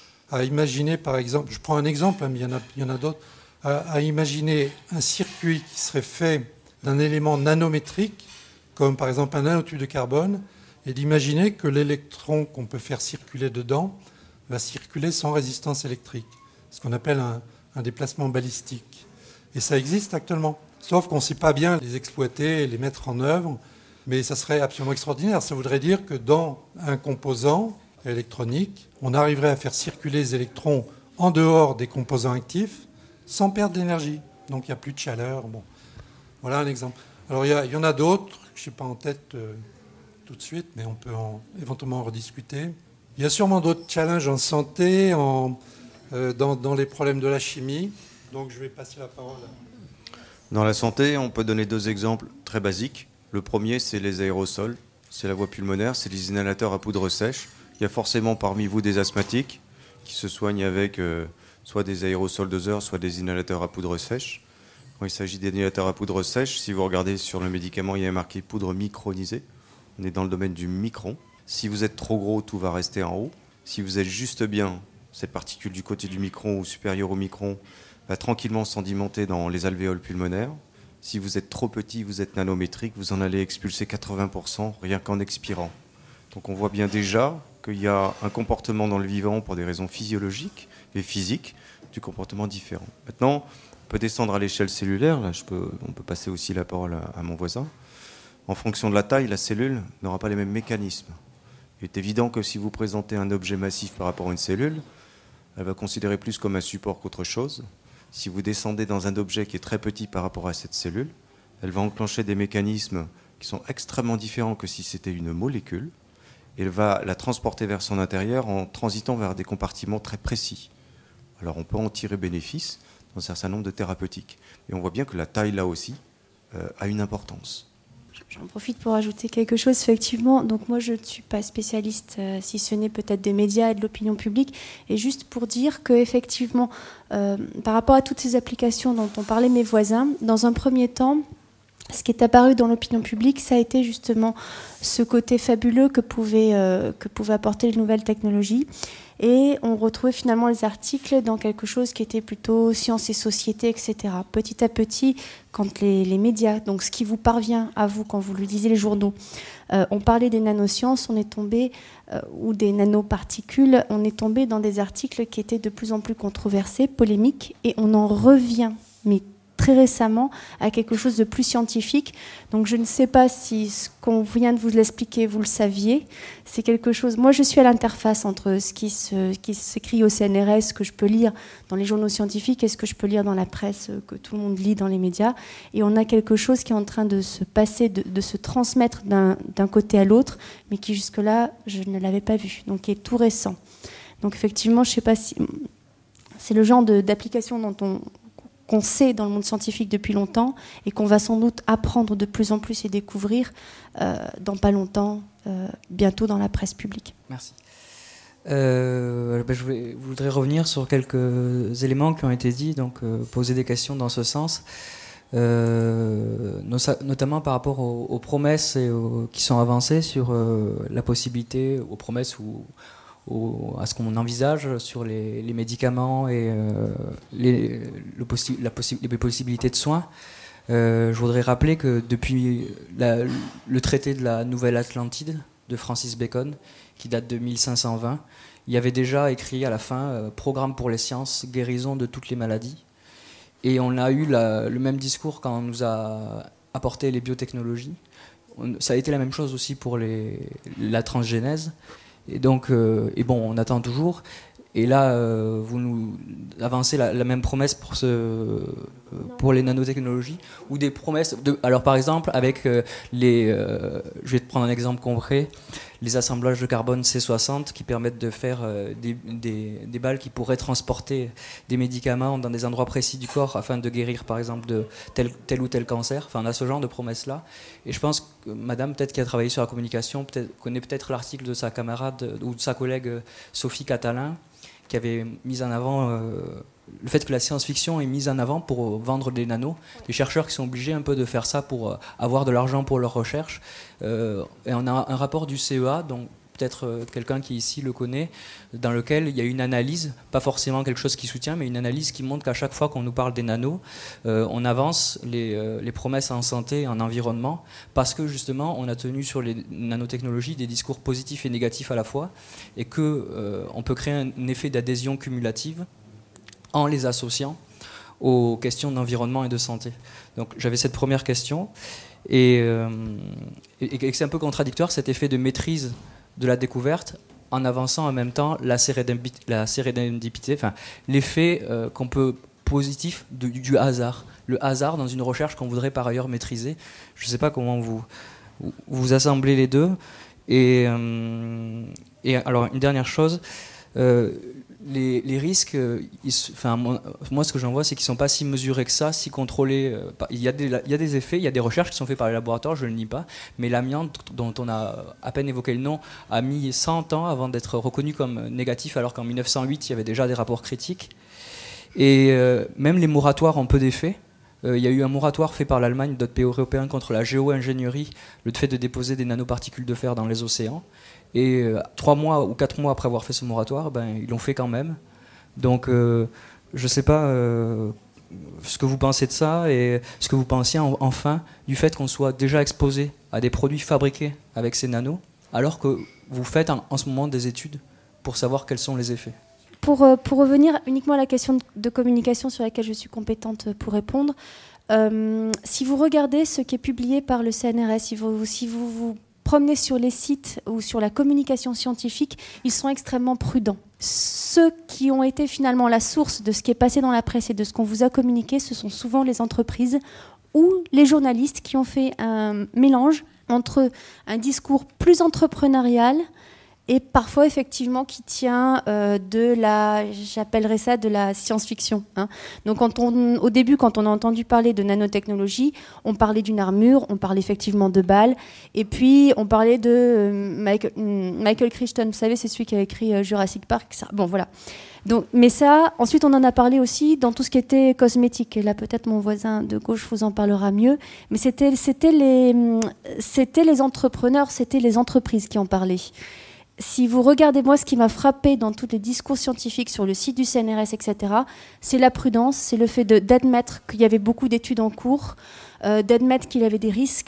à imaginer, par exemple, je prends un exemple, mais il y en a, il y en a d'autres, à, à imaginer un circuit qui serait fait d'un élément nanométrique, comme par exemple un nanotube de carbone, et d'imaginer que l'électron qu'on peut faire circuler dedans va circuler sans résistance électrique, ce qu'on appelle un, un déplacement balistique. Et ça existe actuellement, sauf qu'on ne sait pas bien les exploiter et les mettre en œuvre. Mais ça serait absolument extraordinaire. Ça voudrait dire que dans un composant électronique, on arriverait à faire circuler les électrons en dehors des composants actifs sans perdre d'énergie. Donc il n'y a plus de chaleur. Bon. Voilà un exemple. Alors il y, a, il y en a d'autres, je n'ai pas en tête euh, tout de suite, mais on peut en, éventuellement en rediscuter. Il y a sûrement d'autres challenges en santé, en, euh, dans, dans les problèmes de la chimie. Donc je vais passer la parole à... Dans la santé, on peut donner deux exemples très basiques. Le premier, c'est les aérosols, c'est la voie pulmonaire, c'est les inhalateurs à poudre sèche. Il y a forcément parmi vous des asthmatiques qui se soignent avec euh, soit des aérosols doseurs, soit des inhalateurs à poudre sèche. Quand il s'agit d'inhalateurs à poudre sèche, si vous regardez sur le médicament, il y a marqué poudre micronisée. On est dans le domaine du micron. Si vous êtes trop gros, tout va rester en haut. Si vous êtes juste bien, cette particule du côté du micron ou supérieure au micron va tranquillement s'endimenter dans les alvéoles pulmonaires. Si vous êtes trop petit, vous êtes nanométrique, vous en allez expulser quatre-vingts pour cent rien qu'en expirant. Donc on voit bien déjà qu'il y a un comportement dans le vivant pour des raisons physiologiques et physiques, du comportement différent. Maintenant, on peut descendre à l'échelle cellulaire. Là, je peux, on peut passer aussi la parole à, à mon voisin. En fonction de la taille, la cellule n'aura pas les mêmes mécanismes. Il est évident que si vous présentez un objet massif par rapport à une cellule, elle va considérer plus comme un support qu'autre chose. Si vous descendez dans un objet qui est très petit par rapport à cette cellule, elle va enclencher des mécanismes qui sont extrêmement différents que si c'était une molécule, et elle va la transporter vers son intérieur en transitant vers des compartiments très précis. Alors on peut en tirer bénéfice dans un certain nombre de thérapeutiques. Et on voit bien que la taille, là aussi, euh, a une importance. J'en profite pour ajouter quelque chose, effectivement. Donc moi, je ne suis pas spécialiste, euh, si ce n'est peut-être des médias et de l'opinion publique. Et juste pour dire qu'effectivement, euh, par rapport à toutes ces applications dont ont parlé mes voisins, dans un premier temps, ce qui est apparu dans l'opinion publique, ça a été justement ce côté fabuleux que pouvaient, euh, que pouvaient apporter les nouvelles technologies. Et on retrouvait finalement les articles dans quelque chose qui était plutôt sciences et société, et cetera. Petit à petit, quand les, les médias, donc ce qui vous parvient à vous quand vous lisez les journaux, euh, on parlait des nanosciences, on est tombé, euh, ou des nanoparticules, on est tombé dans des articles qui étaient de plus en plus controversés, polémiques, et on en revient, mais très récemment, à quelque chose de plus scientifique. Donc je ne sais pas si ce qu'on vient de vous l'expliquer, vous le saviez. C'est quelque chose... Moi, je suis à l'interface entre ce qui, se, qui s'écrit au C N R S, ce que je peux lire dans les journaux scientifiques, et ce que je peux lire dans la presse, que tout le monde lit dans les médias. Et on a quelque chose qui est en train de se passer, de, de se transmettre d'un, d'un côté à l'autre, mais qui jusque-là, je ne l'avais pas vu. Donc qui est tout récent. Donc effectivement, je ne sais pas si... C'est le genre de, d'application dont on... qu'on sait dans le monde scientifique depuis longtemps et qu'on va sans doute apprendre de plus en plus et découvrir euh, dans pas longtemps, euh, bientôt dans la presse publique. Merci. Euh, ben je vais, voudrais revenir sur quelques éléments qui ont été dits, donc euh, poser des questions dans ce sens, euh, notamment par rapport aux, aux promesses et aux, qui sont avancées sur euh, la possibilité, aux promesses ou Au, à ce qu'on envisage sur les, les médicaments et euh, les, le possi- la possi- les possibilités de soins. Euh, je voudrais rappeler que depuis la, le traité de la Nouvelle Atlantide de Francis Bacon, qui date de mille cinq cent vingt, il y avait déjà écrit à la fin euh, « Programme pour les sciences, guérison de toutes les maladies ». Et on a eu la, le même discours quand on nous a apporté les biotechnologies. On, ça a été la même chose aussi pour les, la transgénèse. Et donc, euh, et bon, on attend toujours. Et là, euh, vous nous avancez la, la même promesse pour, ce, euh, pour les nanotechnologies, ou des promesses. De, alors, par exemple, avec euh, les. Euh, je vais te prendre un exemple concret. Les assemblages de carbone C soixante qui permettent de faire euh, des, des, des balles qui pourraient transporter des médicaments dans des endroits précis du corps afin de guérir, par exemple, de tel, tel ou tel cancer. Enfin, on a ce genre de promesses-là. Et je pense que madame, peut-être qui a travaillé sur la communication, peut-être, connaît peut-être l'article de sa camarade ou de sa collègue Sophie Catalin, qui avait mis en avant euh, le fait que la science-fiction est mise en avant pour vendre des nanos. Les chercheurs qui sont obligés un peu de faire ça pour euh, avoir de l'argent pour leurs recherches. Euh, et on a un rapport du C E A, donc peut-être euh, quelqu'un qui ici le connaît, dans lequel il y a une analyse, pas forcément quelque chose qui soutient, mais une analyse qui montre qu'à chaque fois qu'on nous parle des nanos, euh, on avance les, euh, les promesses en santé et en environnement, parce que justement on a tenu sur les nanotechnologies des discours positifs et négatifs à la fois, et qu'on euh, peut créer un effet d'adhésion cumulative en les associant aux questions d'environnement et de santé. Donc j'avais cette première question, et, euh, et, et c'est un peu contradictoire cet effet de maîtrise de la découverte en avançant en même temps la sérendipité, la sérendipité, enfin l'effet euh, qu'on peut positif de, du hasard, le hasard dans une recherche qu'on voudrait par ailleurs maîtriser. Je ne sais pas comment vous vous assemblez les deux. Et, euh, et alors une dernière chose. Euh, Les, les risques, ils, enfin, moi, moi ce que j'en vois, c'est qu'ils ne sont pas si mesurés que ça, si contrôlés. Il y a des, il y a des effets, il y a des recherches qui sont faites par les laboratoires, je ne le nie pas, mais l'amiante, dont on a à peine évoqué le nom, a mis cent ans avant d'être reconnu comme négatif, alors qu'en mille neuf cent huit, il y avait déjà des rapports critiques. Et euh, même les moratoires ont peu d'effets. Euh, il y a eu un moratoire fait par l'Allemagne, d'autres pays européens, contre la géo-ingénierie, le fait de déposer des nanoparticules de fer dans les océans. Et euh, trois mois ou quatre mois après avoir fait ce moratoire, ben, ils l'ont fait quand même. Donc euh, je ne sais pas euh, ce que vous pensez de ça et ce que vous pensiez en, enfin du fait qu'on soit déjà exposé à des produits fabriqués avec ces nanos, alors que vous faites en, en ce moment des études pour savoir quels sont les effets. Pour, euh, pour revenir uniquement à la question de, de communication sur laquelle je suis compétente pour répondre, euh, si vous regardez ce qui est publié par le C N R S, si vous si vous, vous promenez sur les sites ou sur la communication scientifique, ils sont extrêmement prudents. Ceux qui ont été finalement la source de ce qui est passé dans la presse et de ce qu'on vous a communiqué, ce sont souvent les entreprises ou les journalistes qui ont fait un mélange entre un discours plus entrepreneurial et parfois effectivement qui tient euh, de la, j'appellerais ça de la science-fiction. Hein. Donc quand on, au début, quand on a entendu parler de nanotechnologie, on parlait d'une armure, on parlait effectivement de balles, et puis on parlait de euh, Michael, Michael Crichton, vous savez, c'est celui qui a écrit euh, Jurassic Park. Ça. Bon, voilà. Donc, mais ça, ensuite on en a parlé aussi dans tout ce qui était cosmétique. Et là, peut-être mon voisin de gauche vous en parlera mieux. Mais c'était, c'était les, c'était les entrepreneurs, c'était les entreprises qui en parlaient. Si vous regardez, moi, ce qui m'a frappé dans tous les discours scientifiques sur le site du C N R S, et cetera, c'est la prudence, c'est le fait de, d'admettre qu'il y avait beaucoup d'études en cours, euh, d'admettre qu'il y avait des risques,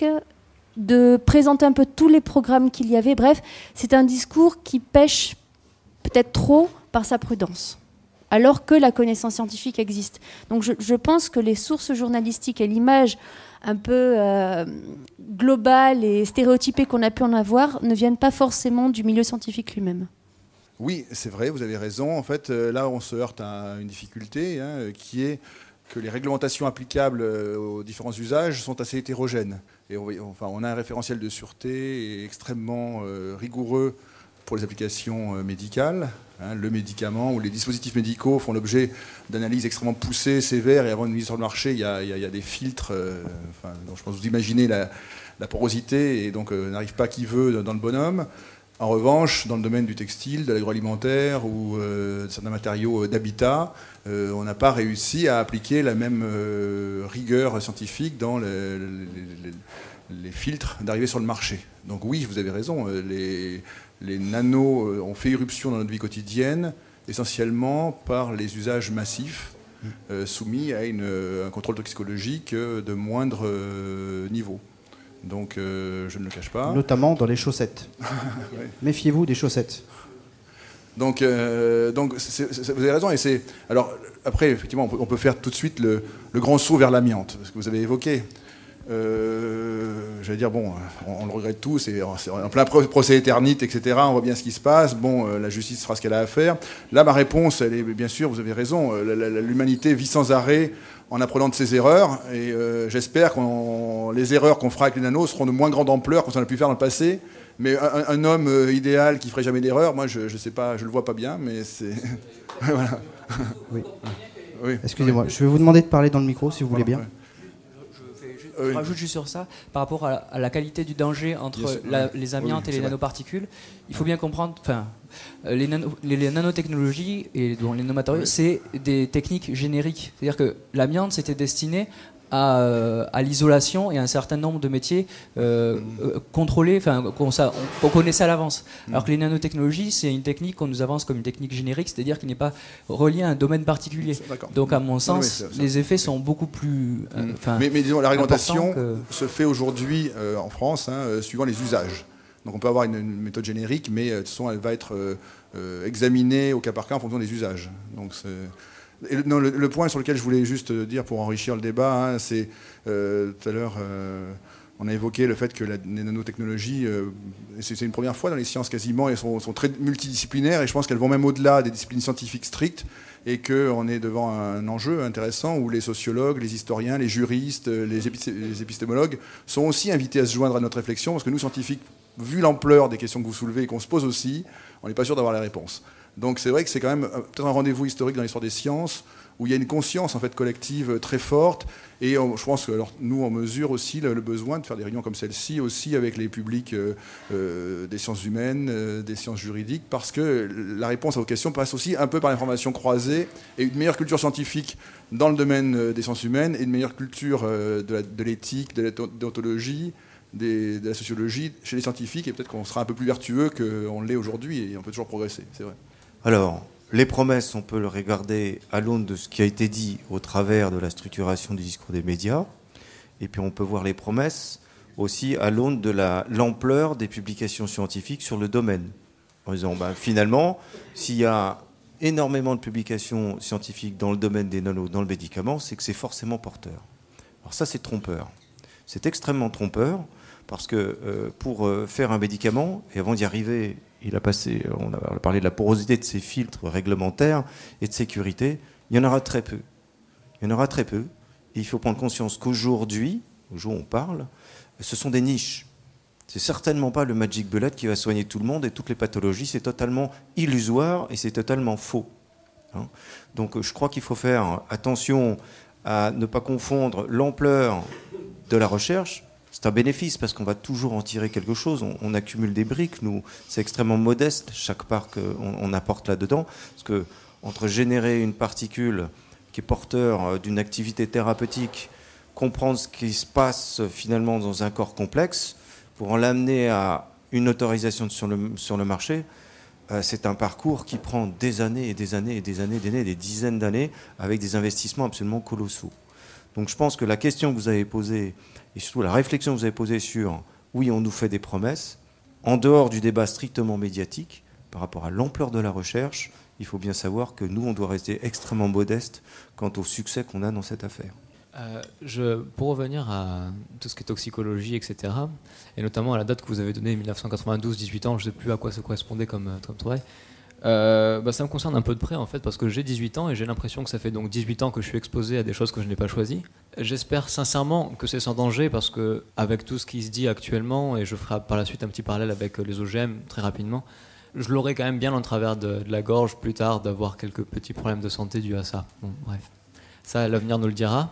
de présenter un peu tous les programmes qu'il y avait. Bref, c'est un discours qui pêche peut-être trop par sa prudence, alors que la connaissance scientifique existe. Donc je, je pense que les sources journalistiques et l'image un peu euh, globale et stéréotypée qu'on a pu en avoir ne viennent pas forcément du milieu scientifique lui-même. Oui, c'est vrai, vous avez raison. En fait, euh, là, on se heurte à une difficulté hein, qui est que les réglementations applicables euh, aux différents usages sont assez hétérogènes. Et on, enfin, on a un référentiel de sûreté extrêmement euh, rigoureux pour les applications euh, médicales. Hein, le médicament ou les dispositifs médicaux font l'objet d'analyses extrêmement poussées, sévères, et avant une mise sur le marché, il y a, il y a, il y a des filtres. Euh, enfin, donc je pense que vous imaginez la, la porosité, et donc euh, n'arrive pas qui veut dans le bonhomme. En revanche, dans le domaine du textile, de l'agroalimentaire ou euh, de certains matériaux d'habitat, euh, on n'a pas réussi à appliquer la même euh, rigueur scientifique dans les, les, les, les filtres d'arrivée sur le marché. Donc oui, vous avez raison, les, les nanos ont fait irruption dans notre vie quotidienne, essentiellement par les usages massifs euh, soumis à une, un contrôle toxicologique de moindre euh, niveau. Donc euh, je ne le cache pas. Notamment dans les chaussettes. Ouais. Méfiez-vous des chaussettes. Donc, euh, donc c'est, c'est, vous avez raison. Et c'est, alors, après, effectivement, on peut, on peut faire tout de suite le, le grand saut vers l'amiante, parce que vous avez évoqué. Euh, j'allais dire, bon, on, on le regrette tous, c'est, c'est en plein procès éternite, et cetera. On voit bien ce qui se passe. Bon, euh, la justice fera ce qu'elle a à faire. Là, ma réponse, elle est, bien sûr, vous avez raison. La, la, l'humanité vit sans arrêt en apprenant de ses erreurs, et euh, j'espère que les erreurs qu'on fera avec les nanos seront de moins grande ampleur qu'on en a pu faire dans le passé. Mais un, un homme euh, idéal qui ferait jamais d'erreur, moi je ne sais pas, je le vois pas bien, mais c'est voilà. Oui. Oui. Excusez-moi, oui. Je vais vous demander de parler dans le micro si vous voulez bien. Oui. Je rajoute juste sur ça, par rapport à, à la qualité du danger entre la, les amiantes oui, et les vrai. nanoparticules, il faut bien comprendre, enfin, les, nano, les, les nanotechnologies et donc les nanomatériaux, oui. c'est des techniques génériques. C'est-à-dire que l'amiante, c'était destiné à, euh, à l'isolation et à un certain nombre de métiers euh, mmh. euh, contrôlés, enfin, qu'on, qu'on connaissait à l'avance. Mmh. Alors que les nanotechnologies, c'est une technique qu'on nous avance comme une technique générique, c'est-à-dire qui n'est pas reliée à un domaine particulier. Donc, à mon sens, oui, c'est, c'est, les effets sont beaucoup plus. Euh, mmh. mais, mais disons, la réglementation que... se fait aujourd'hui euh, en France, hein, euh, suivant les usages. Donc, on peut avoir une, une méthode générique, mais euh, de toute façon, elle va être euh, euh, examinée au cas par cas en fonction des usages. Donc, c'est. Et le, non, le, le point sur lequel je voulais juste dire pour enrichir le débat, hein, c'est euh, tout à l'heure, euh, on a évoqué le fait que la, les nanotechnologies, euh, c'est, c'est une première fois dans les sciences quasiment, elles sont, sont très multidisciplinaires et je pense qu'elles vont même au-delà des disciplines scientifiques strictes et qu'on est devant un enjeu intéressant où les sociologues, les historiens, les juristes, les, épi- les épistémologues sont aussi invités à se joindre à notre réflexion parce que nous, scientifiques, vu l'ampleur des questions que vous soulevez et qu'on se pose aussi, on n'est pas sûr d'avoir la réponse. Donc c'est vrai que c'est quand même peut-être un rendez-vous historique dans l'histoire des sciences où il y a une conscience en fait collective très forte et on, je pense que alors, nous on mesure aussi le, le besoin de faire des réunions comme celle-ci aussi avec les publics euh, euh, des sciences humaines, euh, des sciences juridiques parce que la réponse à vos questions passe aussi un peu par l'information croisée et une meilleure culture scientifique dans le domaine des sciences humaines et une meilleure culture euh, de, la, de l'éthique, de la déontologie, des, de la sociologie chez les scientifiques et peut-être qu'on sera un peu plus vertueux qu'on l'est aujourd'hui et on peut toujours progresser, c'est vrai. Alors, les promesses, on peut le regarder à l'aune de ce qui a été dit au travers de la structuration du discours des médias. Et puis on peut voir les promesses aussi à l'aune de la, l'ampleur des publications scientifiques sur le domaine. En disant, ben, finalement, s'il y a énormément de publications scientifiques dans le domaine des nanos, dans le médicament, c'est que c'est forcément porteur. Alors ça, c'est trompeur. C'est extrêmement trompeur parce que euh, pour euh, faire un médicament, et avant d'y arriver... Il a passé, on a parlé de la porosité de ces filtres réglementaires et de sécurité. Il y en aura très peu. Il y en aura très peu. Et il faut prendre conscience qu'aujourd'hui, au jour où on parle, ce sont des niches. C'est certainement pas le Magic Bullet qui va soigner tout le monde et toutes les pathologies. C'est totalement illusoire et c'est totalement faux. Hein. Donc je crois qu'il faut faire attention à ne pas confondre l'ampleur de la recherche. C'est un bénéfice parce qu'on va toujours en tirer quelque chose. On, on accumule des briques. Nous, c'est extrêmement modeste chaque part qu'on on apporte là-dedans. Parce que entre générer une particule qui est porteur d'une activité thérapeutique, comprendre ce qui se passe finalement dans un corps complexe, pour en l'amener à une autorisation sur le, sur le marché, euh, c'est un parcours qui prend des années et des années et des années, des années, des dizaines d'années, avec des investissements absolument colossaux. Donc je pense que la question que vous avez posée, et surtout la réflexion que vous avez posée sur « oui, on nous fait des promesses », en dehors du débat strictement médiatique, par rapport à l'ampleur de la recherche, il faut bien savoir que nous, on doit rester extrêmement modeste quant au succès qu'on a dans cette affaire. Euh, je, pour revenir à tout ce qui est toxicologie, et cetera, et notamment à la date que vous avez donnée, mille neuf cent quatre-vingt-douze, dix-huit ans, je ne sais plus à quoi ça correspondait comme, comme travail, euh, bah ça me concerne un peu de près en fait, parce que j'ai dix-huit ans et j'ai l'impression que ça fait donc dix-huit ans que je suis exposé à des choses que je n'ai pas choisies. J'espère sincèrement que c'est sans danger, parce que avec tout ce qui se dit actuellement, et je ferai par la suite un petit parallèle avec les O G M très rapidement, je l'aurai quand même bien en travers de, de la gorge plus tard d'avoir quelques petits problèmes de santé dus à ça. Bon, bref, ça l'avenir nous le dira.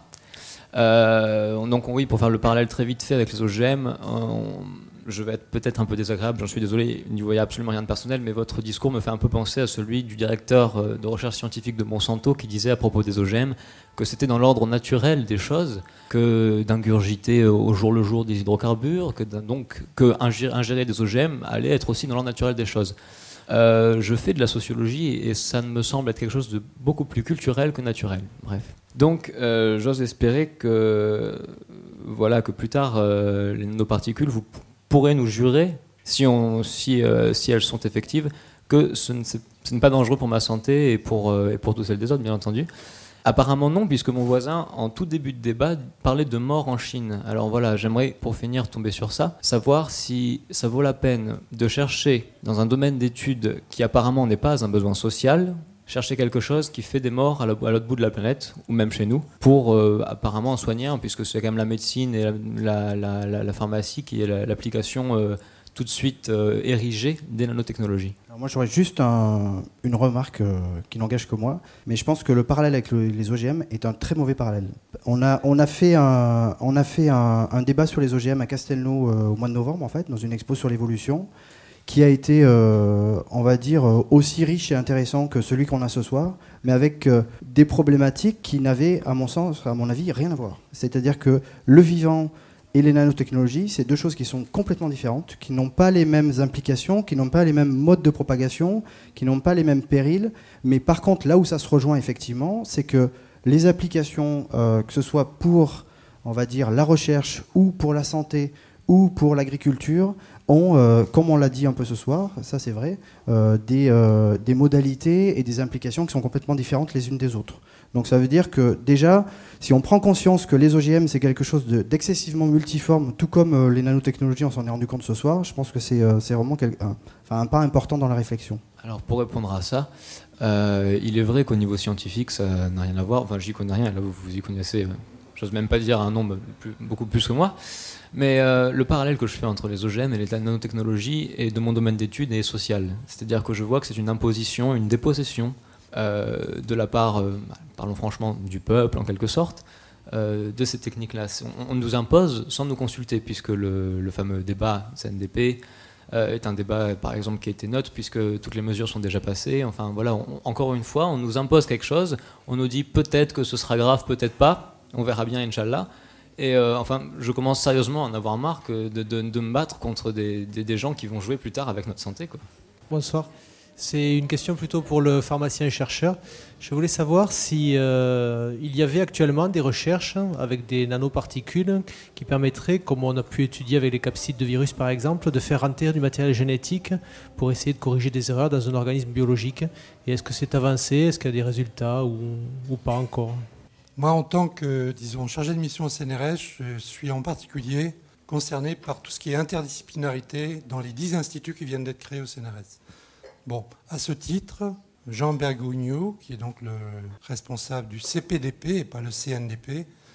Euh, donc oui, pour faire le parallèle très vite fait avec les O G M, on, je vais être peut-être un peu désagréable, j'en suis désolé, il n'y voyait absolument rien de personnel, mais votre discours me fait un peu penser à celui du directeur de recherche scientifique de Monsanto qui disait à propos des O G M que c'était dans l'ordre naturel des choses que d'ingurgiter au jour le jour des hydrocarbures, que donc que ingérer des O G M allait être aussi dans l'ordre naturel des choses. Euh, je fais de la sociologie et ça me semble être quelque chose de beaucoup plus culturel que naturel. Bref. Donc, euh, j'ose espérer que, voilà, que plus tard, euh, les nanoparticules, vous pourrez nous jurer, si, on, si, euh, si elles sont effectives, que ce n'est, ce n'est pas dangereux pour ma santé et pour, euh, et pour tout celle des autres, bien entendu. Apparemment non, puisque mon voisin, en tout début de débat, parlait de mort en Chine. Alors voilà, j'aimerais, pour finir, tomber sur ça, savoir si ça vaut la peine de chercher, dans un domaine d'études qui apparemment n'est pas un besoin social, chercher quelque chose qui fait des morts à l'autre bout de la planète, ou même chez nous, pour euh, apparemment en soigner un, puisque c'est quand même la médecine et la, la, la, la pharmacie qui est la, l'application euh, tout de suite euh, érigée des nanotechnologies. Alors moi j'aurais juste un, une remarque euh, qui n'engage que moi, mais je pense que le parallèle avec le, les O G M est un très mauvais parallèle. On a, on a fait, un, on a fait un, un débat sur les O G M à Castelnau euh, au mois de novembre, en fait, dans une expo sur l'évolution, qui a été, euh, on va dire, aussi riche et intéressant que celui qu'on a ce soir, mais avec euh, des problématiques qui n'avaient, à mon sens, à mon avis, rien à voir. C'est-à-dire que le vivant et les nanotechnologies, c'est deux choses qui sont complètement différentes, qui n'ont pas les mêmes implications, qui n'ont pas les mêmes modes de propagation, qui n'ont pas les mêmes périls. Mais par contre, là où ça se rejoint effectivement, c'est que les applications, euh, que ce soit pour, on va dire, la recherche ou pour la santé ou pour l'agriculture, ont, euh, comme on l'a dit un peu ce soir, ça c'est vrai, euh, des, euh, des modalités et des implications qui sont complètement différentes les unes des autres. Donc ça veut dire que déjà, si on prend conscience que les O G M c'est quelque chose de, d'excessivement multiforme, tout comme euh, les nanotechnologies, on s'en est rendu compte ce soir, je pense que c'est, euh, c'est vraiment quel, un, enfin, un pas important dans la réflexion. Alors pour répondre à ça, euh, il est vrai qu'au niveau scientifique ça n'a rien à voir, enfin j'y connais rien, là vous, vous y connaissez, euh, j'ose même pas dire un nombre plus, beaucoup plus que moi. Mais euh, le parallèle que je fais entre les O G M et les nanotechnologies est de mon domaine d'études et social. C'est-à-dire que je vois que c'est une imposition, une dépossession euh, de la part, euh, parlons franchement, du peuple en quelque sorte, euh, de ces techniques-là. On, on nous impose sans nous consulter, puisque le, le fameux débat C N D P euh, est un débat, par exemple, qui a été neutre, puisque toutes les mesures sont déjà passées. Enfin voilà, on, encore une fois, on nous impose quelque chose, on nous dit peut-être que ce sera grave, peut-être pas, on verra bien, Inch'Allah. Et euh, enfin, je commence sérieusement à en avoir marre que de, de, de me battre contre des, des, des gens qui vont jouer plus tard avec notre santé, quoi. Bonsoir. C'est une question plutôt pour le pharmacien et chercheur. Je voulais savoir si euh, il y avait actuellement des recherches avec des nanoparticules qui permettraient, comme on a pu étudier avec les capsides de virus par exemple, de faire rentrer du matériel génétique pour essayer de corriger des erreurs dans un organisme biologique. Et est-ce que c'est avancé? Est-ce qu'il y a des résultats ou, ou pas encore? Moi, en tant que, disons, chargé de mission au C N R S, je suis en particulier concerné par tout ce qui est interdisciplinarité dans les dix instituts qui viennent d'être créés au C N R S. Bon, à ce titre, Jean Bergogneau, qui est donc le responsable du C P D P et pas le C N D P,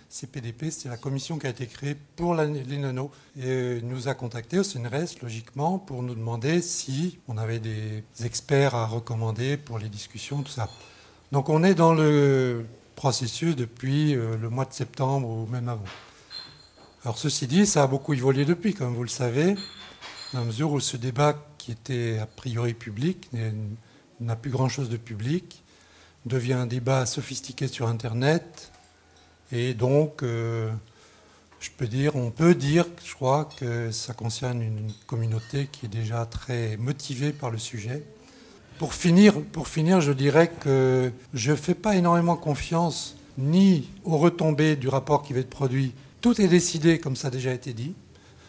C P D P, c'est la commission qui a été créée pour la, les nanos, et nous a contactés au C N R S, logiquement, pour nous demander si on avait des experts à recommander pour les discussions, tout ça. Donc on est dans le processus depuis le mois de septembre ou même avant. Alors ceci dit, ça a beaucoup évolué depuis, comme vous le savez, dans la mesure où ce débat qui était a priori public n'a plus grand-chose de public, devient un débat sophistiqué sur Internet, et donc euh, je peux dire, on peut dire, je crois, que ça concerne une communauté qui est déjà très motivée par le sujet. Pour finir, pour finir, je dirais que je ne fais pas énormément confiance ni aux retombées du rapport qui va être produit. Tout est décidé, comme ça a déjà été dit.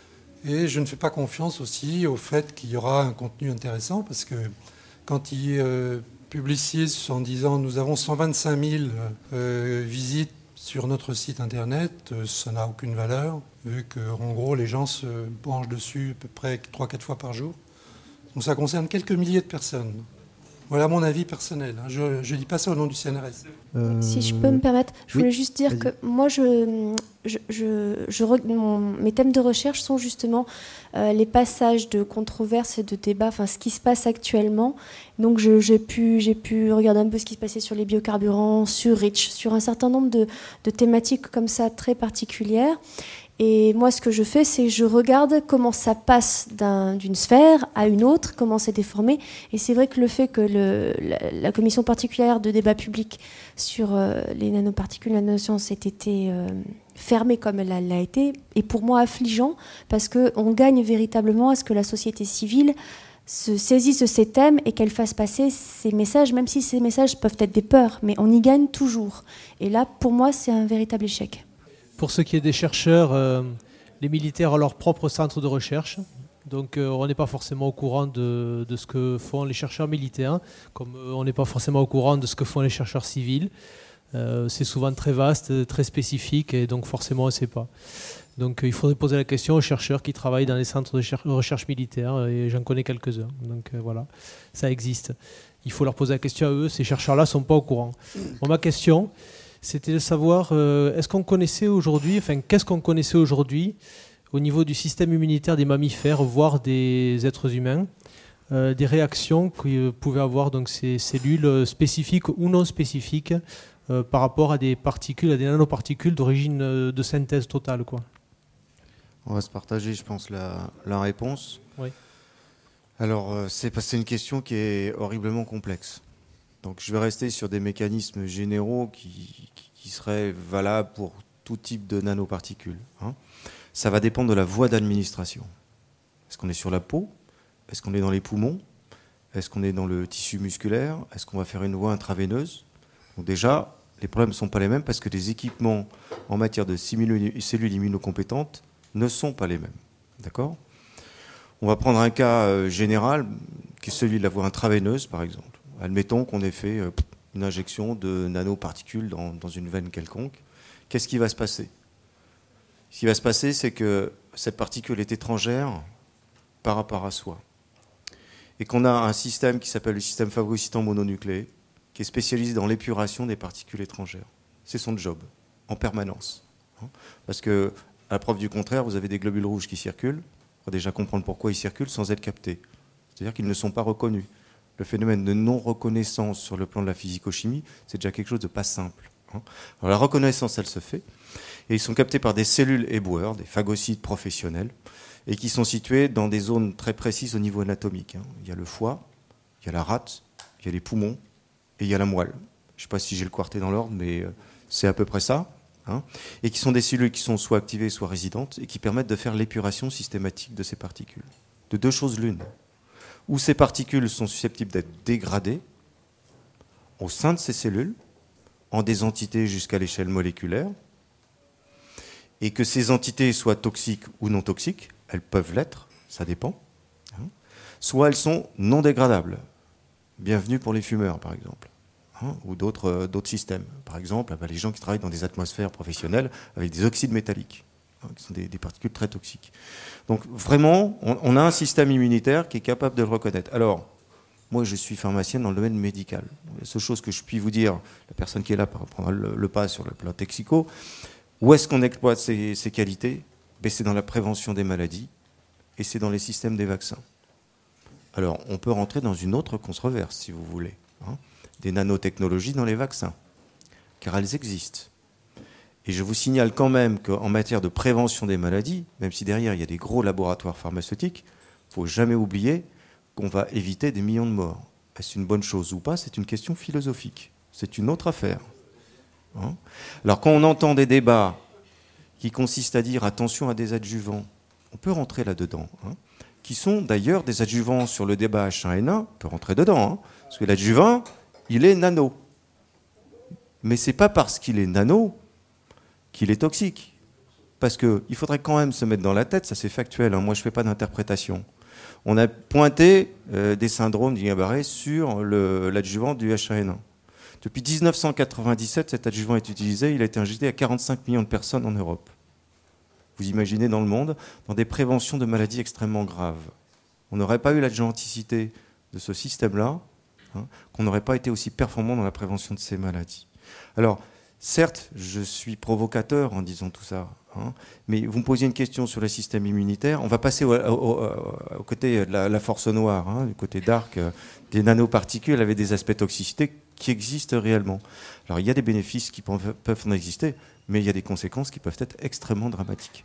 Et je ne fais pas confiance aussi au fait qu'il y aura un contenu intéressant, parce que quand il euh, publicise en disant « nous avons cent vingt-cinq mille euh, visites sur notre site internet euh, », ça n'a aucune valeur, vu qu'en gros les gens se branchent dessus à peu près trois à quatre fois par jour. Donc ça concerne quelques milliers de personnes. Voilà mon avis personnel. Je ne dis pas ça au nom du C N R S. Euh... Si je peux me permettre, je oui, voulais juste dire vas-y. que moi, je, je, je, je, mon, mes thèmes de recherche sont justement euh, les passages de controverses et de débats, enfin ce qui se passe actuellement. Donc je, j'ai, pu, j'ai pu regarder un peu ce qui se passait sur les biocarburants, sur REACH, sur un certain nombre de, de thématiques comme ça très particulières. Et moi, ce que je fais, c'est que je regarde comment ça passe d'un, d'une sphère à une autre, comment c'est déformé. Et c'est vrai que le fait que le, la, la commission particulière de débat public sur euh, les nanoparticules, la nanoscience, ait été euh, fermée comme elle l'a été, est pour moi affligeant, parce qu'on gagne véritablement à ce que la société civile se saisisse de ces thèmes et qu'elle fasse passer ces messages, même si ces messages peuvent être des peurs, mais on y gagne toujours. Et là, pour moi, c'est un véritable échec. Pour ce qui est des chercheurs, euh, les militaires ont leur propre centre de recherche. Donc euh, on n'est pas forcément au courant de, de ce que font les chercheurs militaires, comme euh, on n'est pas forcément au courant de ce que font les chercheurs civils. Euh, c'est souvent très vaste, très spécifique, et donc forcément on ne sait pas. Donc euh, il faudrait poser la question aux chercheurs qui travaillent dans les centres de, cher- de recherche militaire, et j'en connais quelques-uns. Donc euh, voilà, ça existe. Il faut leur poser la question à eux, ces chercheurs-là ne sont pas au courant. Bon, ma question... c'était de savoir, euh, est-ce qu'on connaissait aujourd'hui, enfin, qu'est-ce qu'on connaissait aujourd'hui au niveau du système immunitaire des mammifères, voire des êtres humains, euh, des réactions que pouvaient avoir donc, ces cellules spécifiques ou non spécifiques euh, par rapport à des particules, à des nanoparticules d'origine euh, de synthèse totale, quoi. On va se partager, je pense, la, la réponse. Oui. Alors, euh, c'est, c'est une question qui est horriblement complexe. Donc je vais rester sur des mécanismes généraux qui, qui, qui seraient valables pour tout type de nanoparticules. Hein. Ça va dépendre de la voie d'administration. Est-ce qu'on est sur la peau ? Est-ce qu'on est dans les poumons ? Est-ce qu'on est dans le tissu musculaire ? Est-ce qu'on va faire une voie intraveineuse ? Donc déjà, les problèmes ne sont pas les mêmes parce que les équipements en matière de cellules immunocompétentes ne sont pas les mêmes. D'accord ? On va prendre un cas euh, général, qui est celui de la voie intraveineuse, par exemple. Admettons qu'on ait fait une injection de nanoparticules dans, dans une veine quelconque. Qu'est-ce qui va se passer ? Ce qui va se passer, c'est que cette particule est étrangère par rapport à soi. Et qu'on a un système qui s'appelle le système phagocytant mononucléé, qui est spécialisé dans l'épuration des particules étrangères. C'est son job, en permanence. Parce que, à la preuve du contraire, vous avez des globules rouges qui circulent. On va déjà comprendre pourquoi ils circulent sans être captés. C'est-à-dire qu'ils ne sont pas reconnus. Le phénomène de non-reconnaissance sur le plan de la physico-chimie, c'est déjà quelque chose de pas simple. Hein. Alors la reconnaissance, elle se fait, et ils sont captés par des cellules éboueurs, des phagocytes professionnels, et qui sont situés dans des zones très précises au niveau anatomique. Hein. Il y a le foie, il y a la rate, il y a les poumons, et il y a la moelle. Je ne sais pas si j'ai le quarté dans l'ordre, mais c'est à peu près ça. Hein. Et qui sont des cellules qui sont soit activées, soit résidentes, et qui permettent de faire l'épuration systématique de ces particules. De deux choses l'une. Où ces particules sont susceptibles d'être dégradées au sein de ces cellules, en des entités jusqu'à l'échelle moléculaire, et que ces entités soient toxiques ou non toxiques, elles peuvent l'être, ça dépend, hein. Soit elles sont non dégradables. Bienvenue pour les fumeurs, par exemple, hein, ou d'autres, euh, d'autres systèmes. Par exemple, bah, les gens qui travaillent dans des atmosphères professionnelles avec des oxydes métalliques, hein, qui sont des, des particules très toxiques. Donc vraiment, on, on a un système immunitaire qui est capable de le reconnaître. Alors, moi je suis pharmacien dans le domaine médical. La seule chose que je puis vous dire, la personne qui est là prendra le, le pas sur le plan toxico, Où est-ce qu'on exploite ces, ces qualités? Ben, c'est dans la prévention des maladies et c'est dans les systèmes des vaccins. Alors, on peut rentrer dans une autre controverse, si vous voulez, hein, des nanotechnologies dans les vaccins, car elles existent. Et je vous signale quand même qu'en matière de prévention des maladies, même si derrière il y a des gros laboratoires pharmaceutiques, il ne faut jamais oublier qu'on va éviter des millions de morts. Est-ce une bonne chose ou pas? C'est une question philosophique. C'est une autre affaire. Hein? Alors quand on entend des débats qui consistent à dire attention à des adjuvants, on peut rentrer là-dedans, hein, qui sont d'ailleurs des adjuvants sur le débat H un N un, on peut rentrer dedans, hein, parce que l'adjuvant, il est nano. Mais ce n'est pas parce qu'il est nano qu'il est toxique. Parce qu'il faudrait quand même se mettre dans la tête, ça c'est factuel, hein, moi je ne fais pas d'interprétation. On a pointé euh, des syndromes du Guillain-Barré sur le, l'adjuvant du H un N un. Depuis dix-neuf cent quatre-vingt-dix-sept, cet adjuvant est utilisé, il a été injecté à quarante-cinq millions de personnes en Europe. Vous imaginez dans le monde, dans des préventions de maladies extrêmement graves. On n'aurait pas eu l'adjuvanticité de ce système-là, hein, qu'on n'aurait pas été aussi performant dans la prévention de ces maladies. Alors, certes, je suis provocateur en disant tout ça, hein, mais vous me posiez une question sur le système immunitaire. On va passer au, au, au, au côté de la, la force noire, hein, du côté dark, euh, des nanoparticules avec des aspects toxicité qui existent réellement. Alors, il y a des bénéfices qui peuvent, peuvent en exister, mais il y a des conséquences qui peuvent être extrêmement dramatiques.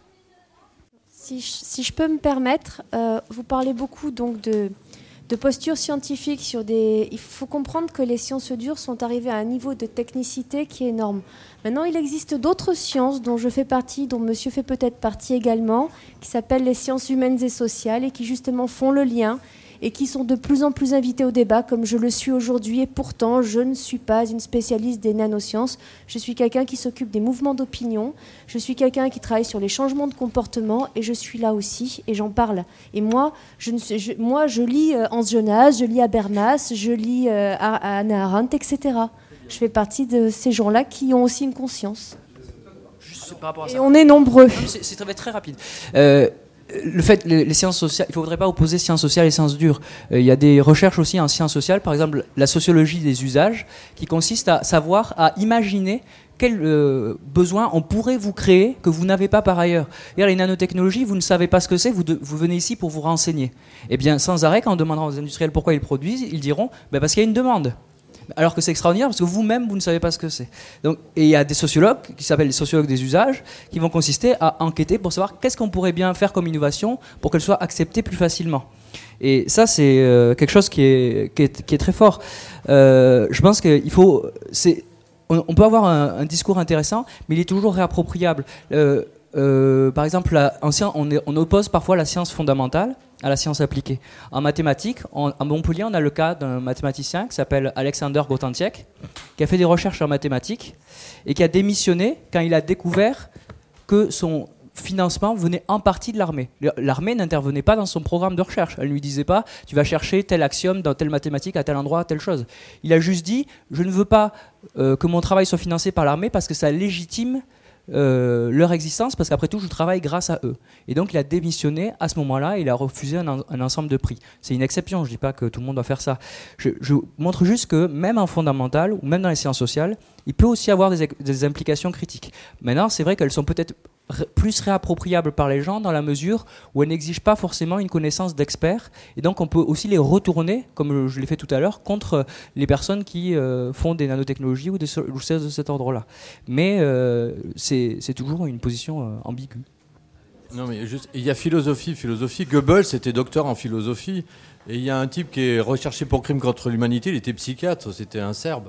Si je, si je peux me permettre, euh, vous parlez beaucoup donc de... de posture scientifique sur des... Il faut comprendre que les sciences dures sont arrivées à un niveau de technicité qui est énorme. Maintenant, il existe d'autres sciences dont je fais partie, dont monsieur fait peut-être partie également, qui s'appellent les sciences humaines et sociales et qui justement font le lien et qui sont de plus en plus invitées au débat, comme je le suis aujourd'hui. Et pourtant, je ne suis pas une spécialiste des nanosciences. Je suis quelqu'un qui s'occupe des mouvements d'opinion. Je suis quelqu'un qui travaille sur les changements de comportement. Et je suis là aussi, et j'en parle. Et moi, je, ne sais, je, moi, je lis euh, Hans Jonas, je lis Habermas, je lis euh, Hannah Arendt, et cetera. Je fais partie de ces gens-là qui ont aussi une conscience. Juste par rapport à et ça. on est nombreux. C'est, c'est très, très rapide. Euh, Le fait, les, les sciences sociales, il ne faudrait pas opposer sciences sociales et sciences dures. Euh, il y a des recherches aussi en sciences sociales, par exemple la sociologie des usages, qui consiste à savoir, à imaginer quels euh, besoins on pourrait vous créer que vous n'avez pas par ailleurs. Et les nanotechnologies, vous ne savez pas ce que c'est, vous, de, vous venez ici pour vous renseigner. Eh bien, sans arrêt, quand on demandera aux industriels pourquoi ils produisent, ils diront ben parce qu'il y a une demande. Alors que c'est extraordinaire parce que vous-même, vous ne savez pas ce que c'est. Donc, et il y a des sociologues qui s'appellent les sociologues des usages qui vont consister à enquêter pour savoir qu'est-ce qu'on pourrait bien faire comme innovation pour qu'elle soit acceptée plus facilement. Et ça, c'est euh, quelque chose qui est, qui est, qui est très fort. Euh, je pense qu'il faut... C'est, on, on peut avoir un, un discours intéressant, mais il est toujours réappropriable. Euh, euh, par exemple, la, en science, on, est, on oppose parfois la science fondamentale à la science appliquée. En mathématiques, on, à Montpellier, on a le cas d'un mathématicien qui s'appelle Alexander Grothendieck, qui a fait des recherches en mathématiques et qui a démissionné quand il a découvert que son financement venait en partie de l'armée. L'armée n'intervenait pas dans son programme de recherche. Elle ne lui disait pas « tu vas chercher tel axiome dans telle mathématique, à tel endroit, telle chose ». Il a juste dit « je ne veux pas euh, que mon travail soit financé par l'armée parce que ça légitime Euh, leur existence, parce qu'après tout je travaille grâce à eux. Et donc il a démissionné à ce moment-là et il a refusé un, un ensemble de prix. C'est une exception, je ne dis pas que tout le monde doit faire ça. Je, je montre juste que même en fondamental ou même dans les sciences sociales, il peut aussi avoir des, des implications critiques. Maintenant, c'est vrai qu'elles sont peut-être ré, plus réappropriables par les gens dans la mesure où elles n'exigent pas forcément une connaissance d'experts, et donc on peut aussi les retourner, comme je l'ai fait tout à l'heure, contre les personnes qui euh, font des nanotechnologies ou des choses de cet ordre-là. Mais euh, c'est, c'est toujours une position euh, ambiguë. Non, mais juste, il y a philosophie, philosophie. Goebbels était docteur en philosophie, et il y a un type qui est recherché pour crime contre l'humanité, il était psychiatre, c'était un Serbe.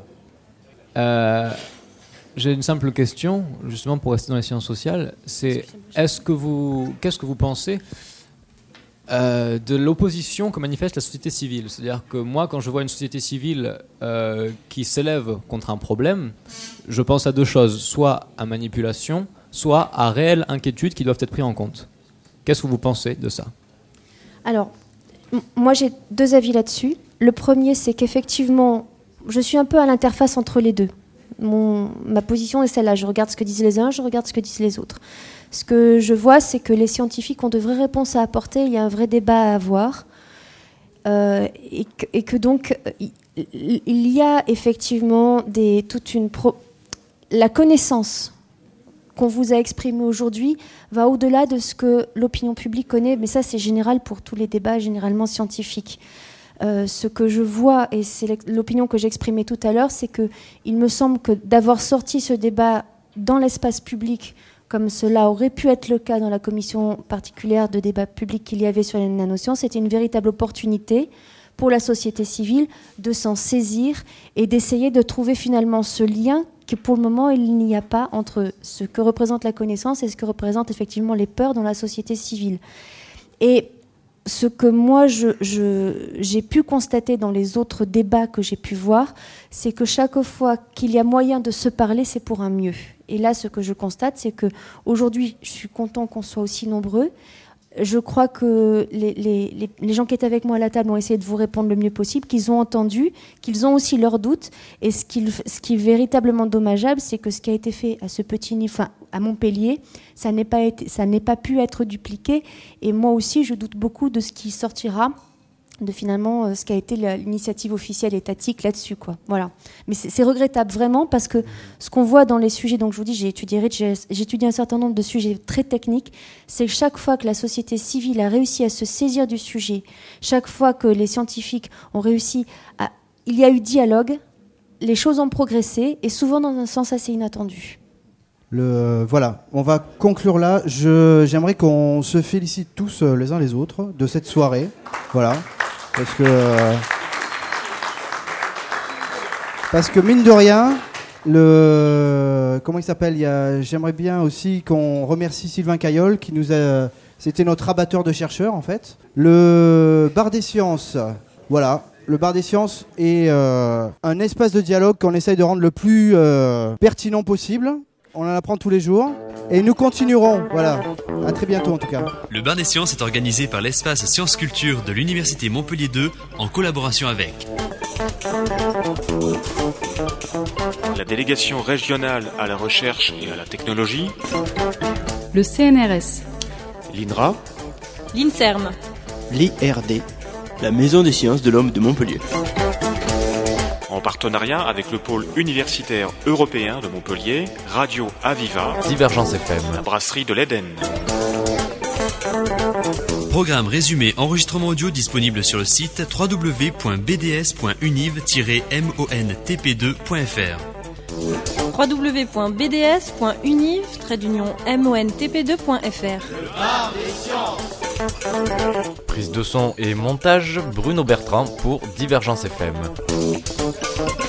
Euh, j'ai une simple question, justement pour rester dans les sciences sociales. C'est est-ce que vous, qu'est-ce que vous pensez euh, de l'opposition que manifeste la société civile? C'est-à-dire que moi, quand je vois une société civile euh, qui s'élève contre un problème, je pense à deux choses, soit à manipulation, soit à réelles inquiétudes qui doivent être prises en compte. Qu'est-ce que vous pensez de ça? Alors, m- moi j'ai deux avis là-dessus. Le premier, c'est qu'effectivement, je suis un peu à l'interface entre les deux. Mon, ma position est celle-là. Je regarde ce que disent les uns, je regarde ce que disent les autres. Ce que je vois, c'est que les scientifiques ont de vraies réponses à apporter. Il y a un vrai débat à avoir. Euh, et, que, et que donc, il, il y a effectivement des, toute une... Pro... La connaissance qu'on vous a exprimé aujourd'hui va au-delà de ce que l'opinion publique connaît, mais ça c'est général pour tous les débats généralement scientifiques. Euh, ce que je vois, et c'est l'opinion que j'exprimais tout à l'heure, c'est qu'il me semble que d'avoir sorti ce débat dans l'espace public, comme cela aurait pu être le cas dans la commission particulière de débat public qu'il y avait sur les nanosciences, c'était une véritable opportunité pour la société civile de s'en saisir et d'essayer de trouver finalement ce lien que pour le moment il n'y a pas entre ce que représente la connaissance et ce que représentent effectivement les peurs dans la société civile. Et ce que moi je, je, j'ai pu constater dans les autres débats que j'ai pu voir, c'est que chaque fois qu'il y a moyen de se parler, c'est pour un mieux. Et là, ce que je constate, c'est qu'aujourd'hui, je suis content qu'on soit aussi nombreux. Je crois que les, les, les gens qui étaient avec moi à la table ont essayé de vous répondre le mieux possible, qu'ils ont entendu, qu'ils ont aussi leurs doutes. Et ce qui, ce qui est véritablement dommageable, c'est que ce qui a été fait à ce petit niveau, enfin, à Montpellier, ça n'est pas été, ça n'est pas pu être dupliqué. Et moi aussi, je doute beaucoup de ce qui sortira de finalement euh, ce qu'a été l'initiative officielle étatique là-dessus, quoi. Voilà. Mais c'est, c'est regrettable vraiment parce que ce qu'on voit dans les sujets, donc je vous dis, j'ai étudié, j'ai, j'ai étudié un certain nombre de sujets très techniques, c'est que chaque fois que la société civile a réussi à se saisir du sujet, chaque fois que les scientifiques ont réussi à... Il y a eu dialogue, les choses ont progressé et souvent dans un sens assez inattendu. Le, voilà, on va conclure là. Je, j'aimerais qu'on se félicite tous euh, les uns les autres de cette soirée. Voilà. Parce que, euh, parce que mine de rien, le, comment il s'appelle, il y a, j'aimerais bien aussi qu'on remercie Sylvain Caillol qui nous a, c'était notre rabatteur de chercheurs en fait. Le Bar des Sciences, voilà. Le Bar des Sciences est euh, un espace de dialogue qu'on essaye de rendre le plus euh, pertinent possible. On en apprend tous les jours. Et nous continuerons. Voilà. À très bientôt en tout cas. Le Bar des Sciences est organisé par l'espace Sciences Culture de l'Université Montpellier deux en collaboration avec la délégation régionale à la recherche et à la technologie, le C N R S, l'INRA, l'INSERM, l'I R D, la Maison des Sciences de l'Homme de Montpellier. En partenariat avec le pôle universitaire européen de Montpellier, Radio Aviva, Divergence F M, la brasserie de l'Éden. Programme résumé enregistrement audio disponible sur le site w w w point b d s point univ tiret montp deux point f r w w w point b d s point univ tiret montp deux point f r. Le Bar des Sciences. Prise de son et montage Bruno Bertrand pour Divergence F M.